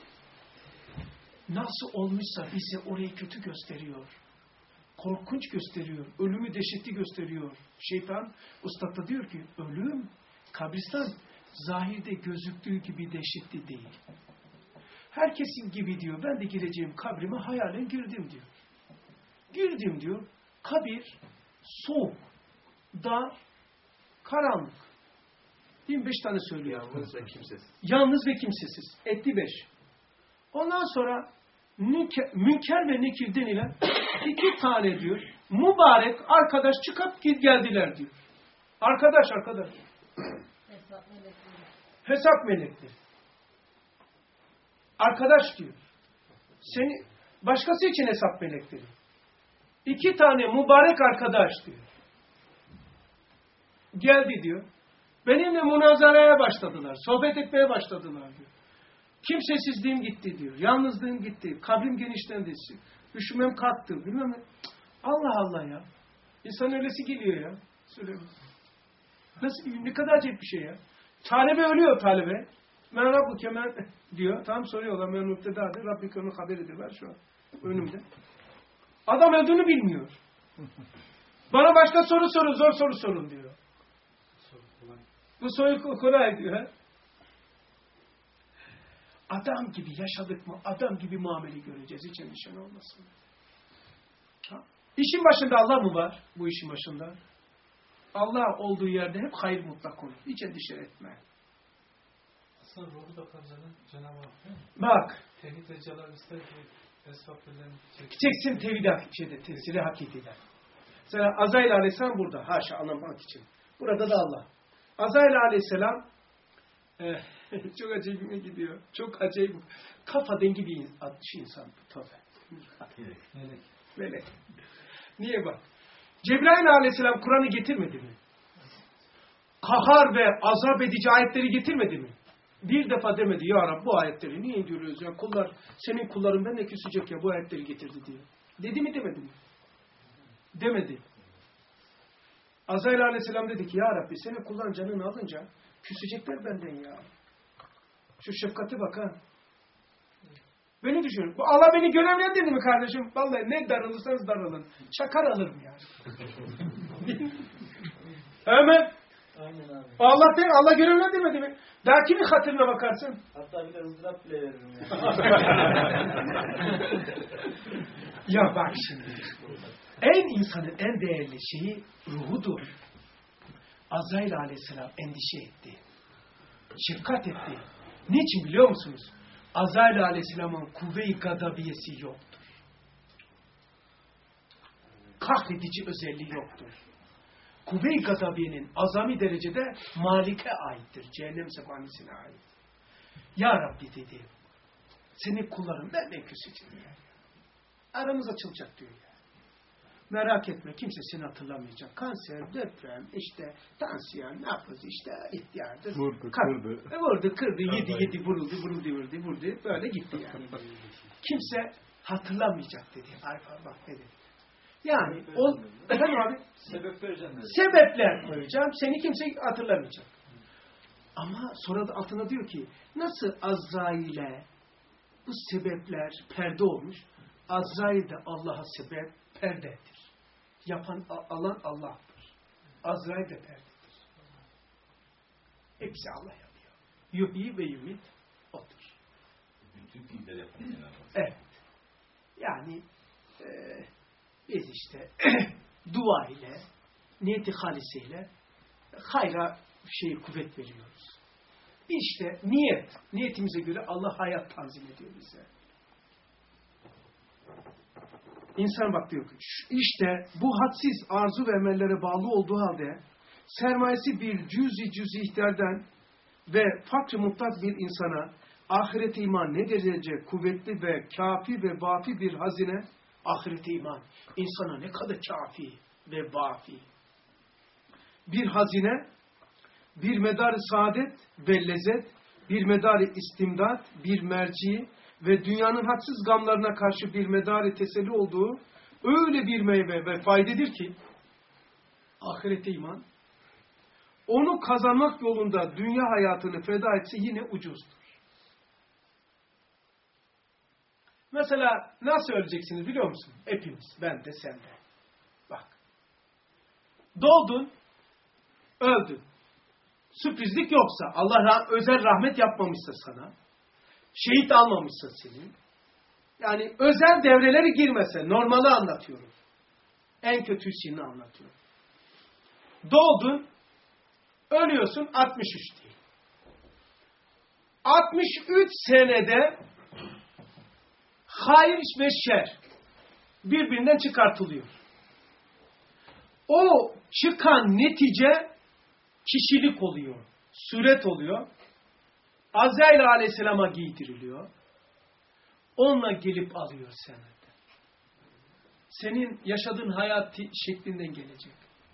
Nasıl olmuşsa bize orayı kötü gösteriyor. Korkunç gösteriyor. Ölümü dehşetli gösteriyor. Şeytan ustad diyor ki ölüm, kabristan zahirde gözüktüğü gibi dehşetli değil. Herkesin gibi diyor ben de gireceğim kabrime hayalen girdim diyor. Girdim diyor. Kabir soğuk, dar, karanlık. 25 tane söylüyor. Yalnız ve kimsesiz. Yalnız ve kimsesiz. Etti 5. Ondan sonra Münker ve Nekir denilen 2 tane diyor. Mübarek arkadaş çıkıp geldiler diyor. Arkadaş. Hesap melekleri. Arkadaş diyor. Seni başkası için hesap melekleri. 2 tane mübarek arkadaş diyor. Geldi diyor. Benimle münazaraya başladılar. Sohbet etmeye başladılar diyor. Kimsesizliğim gitti diyor. Yalnızlığım gitti. Kabrim genişlendi. Üşümem kalktı. Bilmem ne. Allah Allah ya. İnsan öylesi geliyor ya. Söyleyeyim. Nasıl, ne kadar acayip bir şey ya. Talebe ölüyor talebe. Men Rabbuke men diyor. Tam soruyorlar. Men müptedadır. Rabbike onun haberidir. Ver şu an. Önümde. Adam öldüğünü bilmiyor. Bana başka soru sorun. Zor soru sorun diyor. Bu soru kolay diyor. He? Adam gibi yaşadık mı? Adam gibi muamele göreceğiz. Hiç endişen olmasın. Ha? İşin başında Allah mı var? Bu işin başında. Allah olduğu yerde hep hayır mutlak olur. Hiç endişe etme. Aslında ruhu da kancanın Cenab-ı Hak değil mi? Bak. Tevhid ve celal ister ki esbab birlerini Çeksin tevhid tesiri hakikiden. Mesela Azrail Aleyhisselam burada. Haşa anlamak için. Burada da Allah. Azrail Aleyhisselam çok acayip gidiyor. Çok acayip. Kafa dengi bir insan. Tabii. Melek. Niye bak? Cebrail Aleyhisselam Kur'an'ı getirmedi mi? Kahar ve azap edici ayetleri getirmedi mi? Bir defa demedi ya Rab bu ayetleri niye indiriyoruz ya? Kullar, senin kulların benimle küsecek ya bu ayetleri getirdi diye. Dedi mi demedi mi? Demedi. Azrail Aleyhisselam dedi ki ya Rabbi senin kulların canını alınca küsecekler benden ya. Şu şefkati bak ha. Beni düşünün. Allah beni görevlendirdi mi kardeşim? Vallahi ne darılırsanız darılın. Çakar alırım yani. Hemen. Aynen abi. Allah görevlendirmedi mi? Daha kimin hatırına bakarsın? Hatta bir de ızdırap bile veririm ya. Ya bak şimdi. İnsanın en değerli şeyi ruhudur. Azrail Aleyhisselam endişe etti. Şefkat etti. Niçin biliyor musunuz? Azrail Aleyhisselam'ın kuvve-i gadabiyesi yoktur. Kahredici özelliği yoktur. Kuvve-i gadabiyenin azami derecede Malik'e aittir. Cehennem sefanesine ait. Ya Rabbi dedi. Senin kulların benden küsecek. Aramız açılacak diyor. Merak etme kimse seni hatırlamayacak. Kanser, deprem, işte tansiyon, nabız, işte ihtiyardır. Vurdu, kırdı. Kırdı, yedi, vuruldu. Böyle gitti yani. Kimse Hatırlamayacak dedi. Arif abi bak ne dedi. Yani o, efendim abi? Sebep vereceğim dedi. Sebepler koyacağım. Seni kimse hatırlamayacak. Ama sonra da altına diyor ki nasıl Azrail'e bu sebepler perde olmuş. Azrail de Allah'a sebep perdedir. Yapan alan Allah'tır. Azrail de perdedir. Hepsi Allah yapıyor. Yuhyi ve yumit odur. Bütün fiilleri yapan Cenab-ı Hak. Evet. Yani biz işte dua ile, niyeti halisiyle hayra kuvvet veriyoruz. İşte niyetimize göre Allah hayat tanzim ediyor bize. İnsan bak diyor ki, işte bu hadsiz arzu ve emellere bağlı olduğu halde sermayesi bir cüz-i ihtiyardan ve fakr-ı mutlak bir insana ahirete iman ne derece kuvvetli ve kafi ve vafi bir hazine, ahirete iman insana ne kadar kafi ve vafi bir hazine, bir medar-ı saadet ve lezzet, bir medar-ı istimdat, bir merci ve dünyanın hadsız gamlarına karşı bir medar-ı teselli olduğu öyle bir meyve ve faydedir ki ahirete iman onu kazanmak yolunda dünya hayatını feda etse yine ucuzdur. Mesela nasıl öleceksiniz biliyor musun? Hepimiz, ben de sen de. Bak. Doğdun, öldün. Sürprizlik yoksa, Allah özel rahmet yapmamışsa sana, şehit almamışsa seni, yani özel devreleri girmese, normali anlatıyorum. En kötü şeyini anlatıyorum. Doğdun, ölüyorsun 63 değil. 63 senede hayır ve şer birbirinden çıkartılıyor. O çıkan netice kişilik oluyor, suret oluyor. Azrail aleyhisselama giydiriliyor. Onunla gelip alıyor seni. Senin yaşadığın hayat şeklinden gelecek.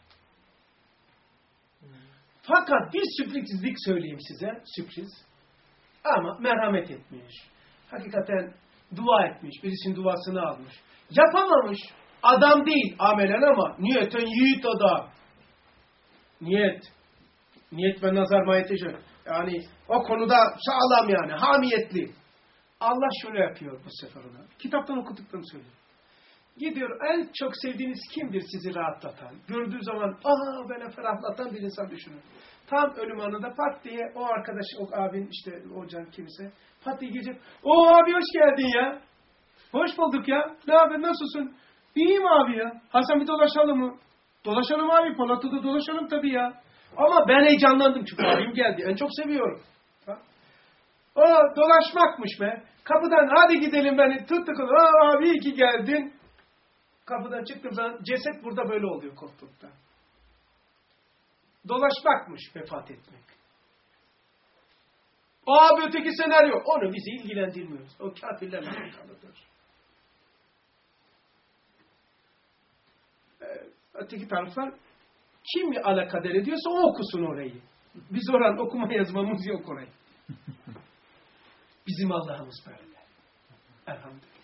Fakat bir sürprizlik söyleyeyim size, sürpriz. Ama merhamet etmiş. Hakikaten dua etmiş, birisinin duasını almış. Yapamamış. Adam değil amelen ama niyeten yiğit adam. Niyet ve nazar mahiyeti. Yani o konuda sağlam yani, hamiyetli. Allah şöyle yapıyor bu sefer ona. Kitaptan okuduklarını söylüyor. Gidiyor, en çok sevdiğiniz kimdir sizi rahatlatan? Gördüğü zaman, böyle ferahlatan bir insan düşünün. Tam ölüm anında pat diye o arkadaş, o abin işte o can kimse, pat diye gelecek. O abi hoş geldin ya. Hoş bulduk ya. Ne haber, nasılsın? İyiyim abi ya. Hasan bir dolaşalım mı? Dolaşalım abi. Polat'ta dolaşalım tabii ya. Ama ben heyecanlandım çünkü abim geldi. En çok seviyorum. O dolaşmakmış be. Kapıdan hadi gidelim beni tuttuk. Abi iyi ki geldin. Kapıdan çıktım zaman ceset burada böyle oluyor koltukta. Dolaşmakmış vefat etmek. Abi öteki senaryo. Onu bizi ilgilendirmiyor. O kafirlerle alakalıdır. Öteki taraflar kimle alakadar ediyorsa o okusun orayı. Biz oran okuma yazmamız yok orayı. Bizim Allah'ımız böyle. Elhamdülillah.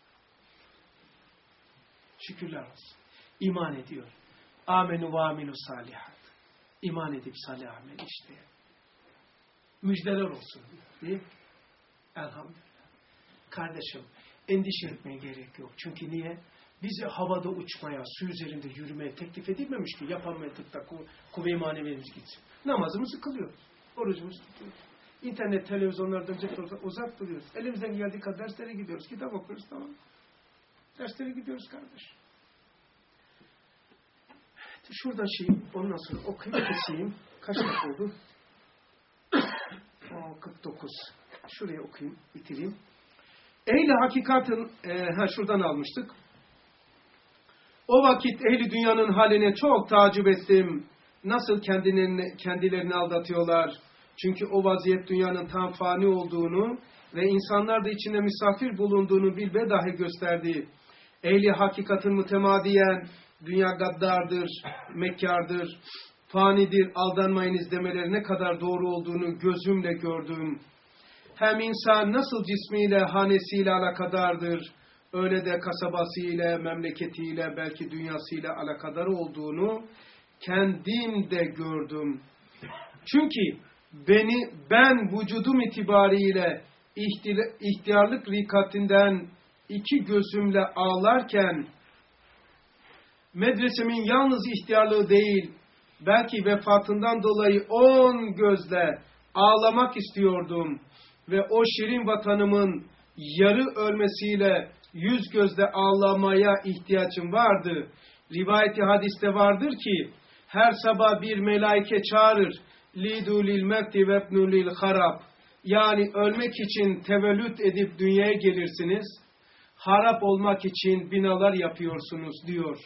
Şükürler olsun. İman ediyor. Amenü ve amilu salihat. İman edip salih amel işleyen. Müjdeler olsun. Değil mi? Elhamdülillah. Kardeşim, endişe etmeye gerek yok. Çünkü niye? Bize havada uçmaya, su üzerinde yürümeye teklif edilmemiş ki yapamaydıkta kuvve-i maneviyemiz gitsin. Namazımızı kılıyoruz. Orucumuzu tutuyoruz. İnternet, televizyonlardan uzak duruyoruz. Elimizden geldiği kadar derslere gidiyoruz. Kitap okuyoruz, tamam. Derslere gidiyoruz kardeş. Şuradan ondan sonra okuyayım, keseyim. Kaç dakika oldu? 49. Şuraya okuyayım, bitireyim. Ehli hakikatın, şuradan almıştık. O vakit ehli dünyanın haline çok tacip ettim. Nasıl kendilerini aldatıyorlar. Çünkü o vaziyet dünyanın tam fani olduğunu ve insanlar da içinde misafir bulunduğunu bilbe dahi gösterdi. Ehli hakikatın mütemadiyen dünya gaddardır, mekkardır, fanidir, aldanmayınız demeleri ne kadar doğru olduğunu gözümle gördüm. Hem insan nasıl cismiyle, hanesiyle alakadardır, öyle de kasabasıyla, memleketiyle, belki dünyasıyla alakadar olduğunu kendim de gördüm. Çünkü ben vücudum itibariyle ihtiyarlık rikatinden iki gözümle ağlarken medresemin yalnız ihtiyarlığı değil, belki vefatından dolayı 10 gözle ağlamak istiyordum ve o şirin vatanımın yarı ölmesiyle 100 gözle ağlamaya ihtiyacım vardı. Rivayeti hadiste vardır ki her sabah bir melaike çağırır. Lidu lil mevti ve ibnu lil harab. Yani ölmek için tevellüt edip dünyaya gelirsiniz. Harap olmak için binalar yapıyorsunuz diyor.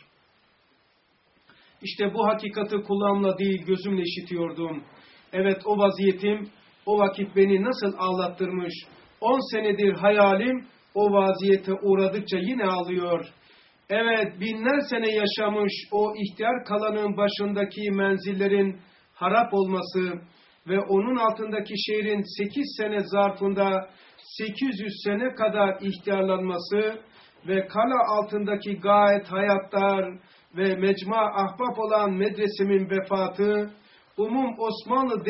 İşte bu hakikati kulağımla değil gözümle işitiyordum. Evet, o vaziyetim o vakit beni nasıl ağlattırmış. 10 senedir hayalim o vaziyete uğradıkça yine ağlıyor. Evet, binler sene yaşamış o ihtiyar kalanın başındaki menzillerin harap olması ve onun altındaki şehrin 8 sene zarfında 800 sene kadar ihtiyarlanması ve kala altındaki gayet hayatlar ve mecma ahbap olan medresemin vefatı, Osmanlı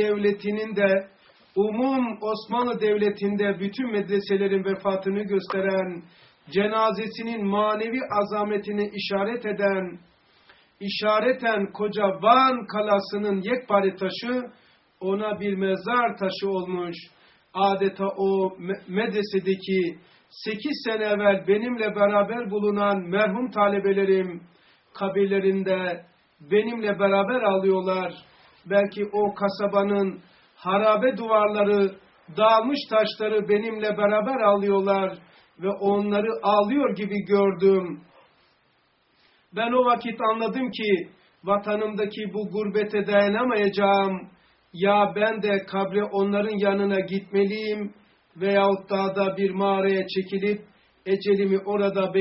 Devleti'nde bütün medreselerin vefatını gösteren, cenazesinin manevi azametini işareten koca Van kalasının yekpare taşı ona bir mezar taşı olmuş. Adeta o medresedeki 8 sene evvel benimle beraber bulunan merhum talebelerim kabirlerinde benimle beraber ağlıyorlar. Belki o kasabanın harabe duvarları, dağılmış taşları benimle beraber ağlıyorlar ve onları ağlıyor gibi gördüm. Ben o vakit anladım ki vatanımdaki bu gurbete dayanamayacağım. Ya ben de kabre onların yanına gitmeliyim veyahut dağda bir mağaraya çekilip ecelimi orada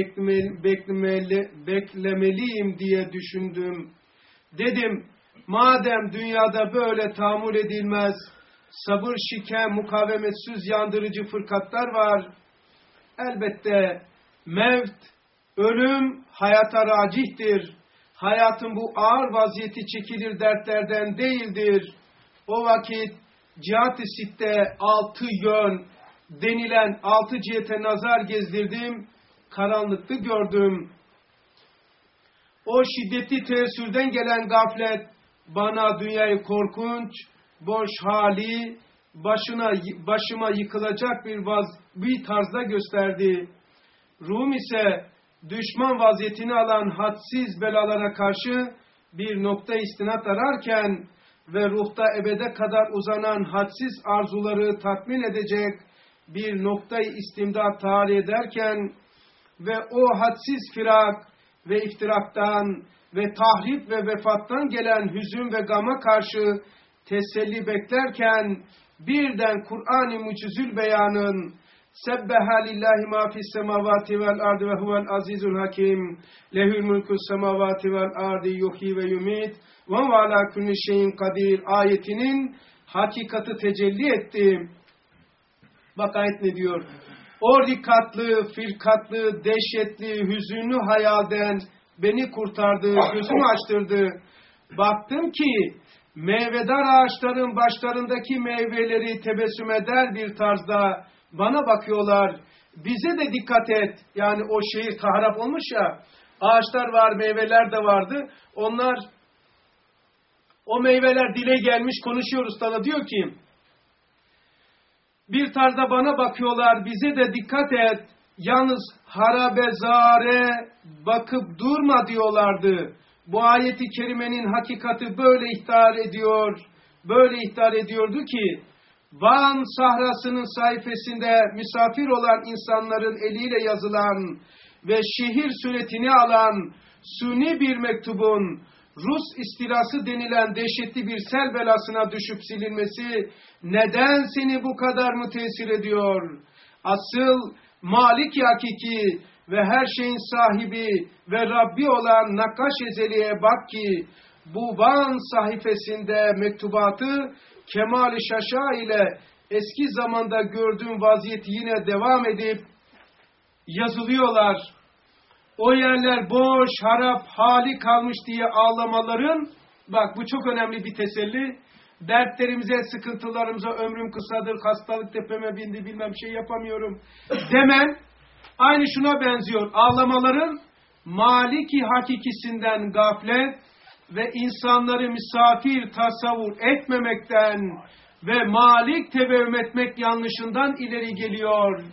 beklemeliyim diye düşündüm. Dedim, madem dünyada böyle tahammül edilmez, sabır, şiken, mukavemetsiz yandırıcı fırkatlar var, elbette mevt, ölüm hayata racihtir. Hayatın bu ağır vaziyeti çekilir dertlerden değildir. O vakit cihat-ı sitte 6 yön denilen 6 cihete nazar gezdirdim, karanlıklı gördüm. O şiddetli teessürden gelen gaflet bana dünyayı korkunç, boş hali, başıma yıkılacak bir tarzda gösterdi. Ruhum ise düşman vaziyetini alan hadsiz belalara karşı bir nokta istinat ararken ve ruhta ebede kadar uzanan hadsiz arzuları tatmin edecek bir noktayı istimdat tarih ederken ve o hadsiz firak ve iftiraktan ve tahrip ve vefattan gelen hüzün ve gama karşı teselli beklerken birden Kur'an-ı Mucizül Beyan'ın Sebbeha lillahi ma fis semavati vel ardi ve huvel azizul hakim lehül mulkus semavati vel ardi yuhyi ve yumit ve ala kulli şeyin kadir ayetinin hakikati tecelli etti. Bak ayet ne diyor? O rikatlı, firkatlı, dehşetli, hüzünlü hayalden beni kurtardı, gözümü açtırdı. Baktım ki meyvedar ağaçların başlarındaki meyveleri tebessüm eder bir tarzda bana bakıyorlar. Bize de dikkat et. Yani o şehir tahrap olmuş ya, ağaçlar var, meyveler de vardı. O meyveler dile gelmiş, konuşuyoruz sana, diyor ki bir tarzda bana bakıyorlar, bize de dikkat et. Yalnız harabezare bakıp durma diyorlardı. Bu ayeti kerimenin hakikati böyle ihtar ediyordu ki Van sahrasının sayfasında misafir olan insanların eliyle yazılan ve şehir suretini alan suni bir mektubun Rus istilası denilen dehşetli bir sel belasına düşüp silinmesi neden seni bu kadar mı tesir ediyor? Asıl Malik-i Hakiki ve her şeyin sahibi ve Rabbi olan Nakkaş Ezeli'ye bak ki bu Van sayfasında mektubatı kemal-i şaşa ile eski zamanda gördüğüm vaziyeti yine devam edip yazılıyorlar. O yerler boş, harap, hali kalmış diye ağlamaların, bak bu çok önemli bir teselli, dertlerimize, sıkıntılarımıza, ömrüm kısadır, hastalık tepeme bindi, bilmem şey yapamıyorum demen, aynı şuna benziyor. Ağlamaların maliki hakikisinden gaflet ve insanları misafir tasavvur etmemekten ve malik tevehüm etmek yanlışından ileri geliyor.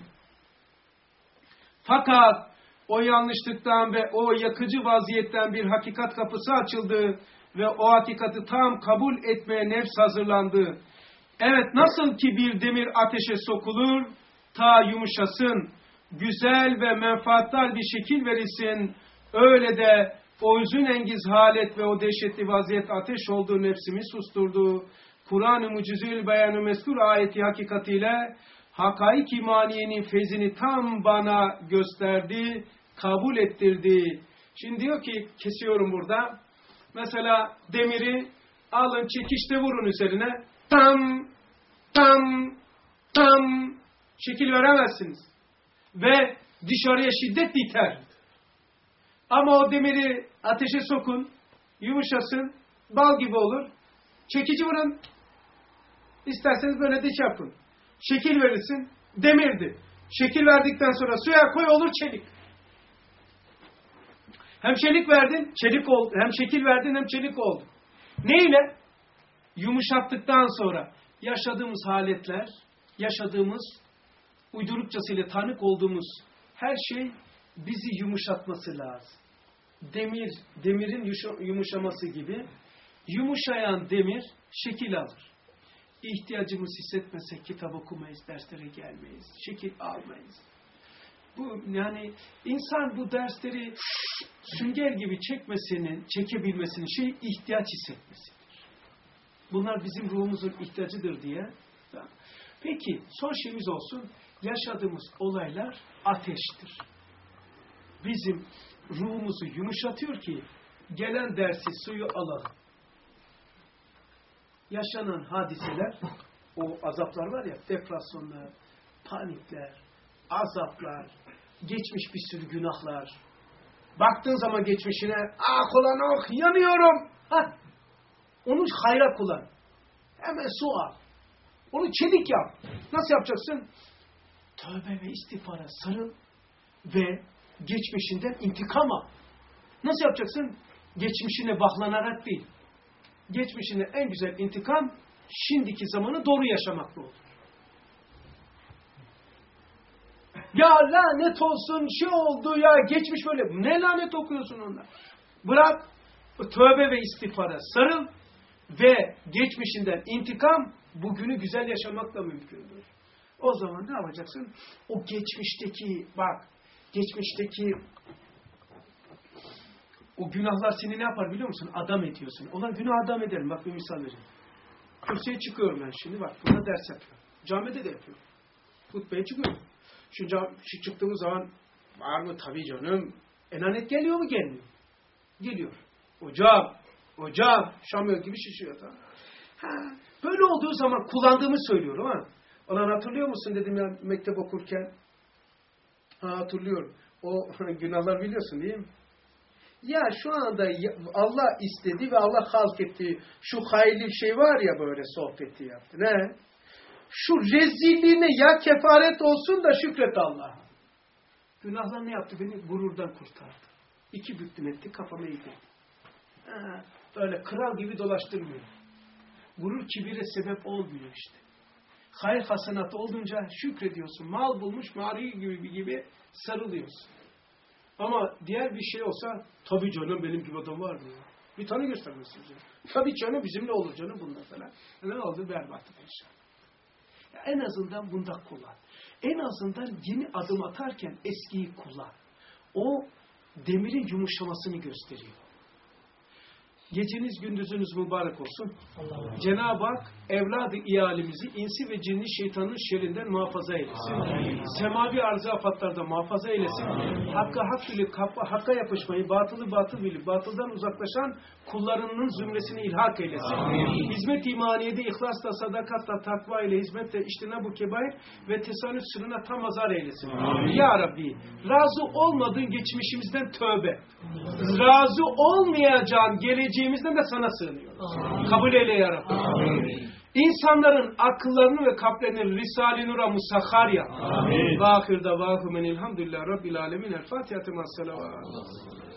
Fakat o yanlışlıktan ve o yakıcı vaziyetten bir hakikat kapısı açıldı ve o hakikati tam kabul etmeye nefs hazırlandı. Evet, nasıl ki bir demir ateşe sokulur, ta yumuşasın, güzel ve menfaatlar bir şekil verilsin, öyle de o hüzünengiz halet ve o dehşetli vaziyet ateş olduğu nefsimi susturdu. Kur'an-ı Mucizül Beyan-ı Meskur ayeti hakikatiyle hakaik imaniyenin feyzini tam bana gösterdi, kabul ettirdi. Şimdi diyor ki, kesiyorum burada. Mesela demiri alın, çekişte vurun üzerine. Tam, tam, tam şekil veremezsiniz. Ve dışarıya şiddet biter. Ama o demiri ateşe sokun, yumuşasın, bal gibi olur. Çekici vurun. İsterseniz böyle diş yapın. Şekil verirsin, demirdi. Şekil verdikten sonra suya koy, olur çelik. Hem çelik verdin, çelik oldu. Hem şekil verdin, hem çelik oldu. Neyle? Yumuşattıktan sonra yaşadığımız haletler, yaşadığımız, uydurukçasıyla tanık olduğumuz her şey bizi yumuşatması lazım. Demirin yumuşaması gibi, yumuşayan demir şekil alır. İhtiyacımız hissetmesek kitap okumayız, derslere gelmeyiz, şekil almayız. Bu yani insan bu dersleri sünger gibi çekebilmesinin ihtiyaç hissetmesidir. Bunlar bizim ruhumuzun ihtiyacıdır diye. Peki son şeyimiz olsun. Yaşadığımız olaylar ateştir. Bizim ruhumuzu yumuşatıyor ki gelen dersi, suyu alalım. Yaşanan hadiseler, o azaplar var ya, depresyonlar, panikler, azaplar, geçmiş bir sürü günahlar. Baktığın zaman geçmişine, ah ulan oh yanıyorum. Onu hayra kullan. Hemen su al. Onu çelik yap. Nasıl yapacaksın? Tövbe ve istiğfara sarıl ve geçmişinden intikam al. Nasıl yapacaksın? Geçmişine baklanarak değil. Geçmişine en güzel intikam, şimdiki zamanı doğru yaşamakla olur. Ya lanet olsun, şey oldu ya, geçmiş böyle. Ne lanet okuyorsun onlar? Bırak, tövbe ve istiğfara sarıl ve geçmişinden intikam, bugünü güzel yaşamakla mümkündür. O zaman ne yapacaksın? O geçmişteki, geçmişteki o günahlar seni ne yapar biliyor musun? Adam ediyorsun. Olan günah adam ederim. Bak bir misal vereyim. Kürsüye çıkıyorum ben şimdi. Bak burada ders yapıyorum. Camide de yapıyorum. Hutbeye çıkıyorum. Şu çıktığımız zaman var mı? Tabii canım. Enanet geliyor mu? Gelmiyor. Geliyor. Hocam. Şamıyor gibi şişiyor. Tamam. Böyle olduğu zaman kullandığımı söylüyorum. Ulan hatırlıyor musun dedim ya mektep okurken. Hatırlıyorum. O günahlar biliyorsun değil mi? Ya şu anda Allah istedi ve Allah halk etti. Şu hayırlı şey var ya böyle sohbeti yaptı. Ne? Şu rezilliğine ya kefaret olsun da şükret Allah'a. Günahlar ne yaptı? Beni gururdan kurtardı. 2 büktüm etti, kafama eğdi. Böyle kral gibi dolaştırmıyor. Gurur kibire sebep olmuyor işte. Hayır hasenat olunca şükrediyorsun. Mal bulmuş mari gibi sarılıyorsun. Ama diğer bir şey olsa, tabii canım benim gibi adam var mı? Bir tane göstermesin. Tabii canım bizimle olur canım bundan falan. Ne oldu? Berbattı inşallah. En azından bunda kullan. En azından yeni adım atarken eskiyi kullan. O demirin yumuşamasını gösteriyor. Geceniz gündüzünüz mübarek olsun. Cenab-ı Hak evladı iyalimizi insi ve cinni şeytanın şerrinden muhafaza eylesin. Semavi arz-ı afatlardan muhafaza eylesin. Hakkı hak bilip hakka yapışmayı, batılı batıl bilip batıldan uzaklaşan kullarının zümresini ilhak eylesin. Hizmet imaniyede ihlasla, sadakatla, takva ile hizmetle iştina-bu kebair ve tesanüt sırrına tam azar eylesin. Ya Rabbi, razı olmadığın geçmişimizden tövbe. Razı olmayacağın geleceğimizden de sana sığınıyoruz. Kabul eyle ya Rabbi. İnsanların akıllarını ve kalplerini Risale-i Nur'a musahhar yap. Ve ahir davahum enilhamdülillah Rabbil alemin. El Fatiha.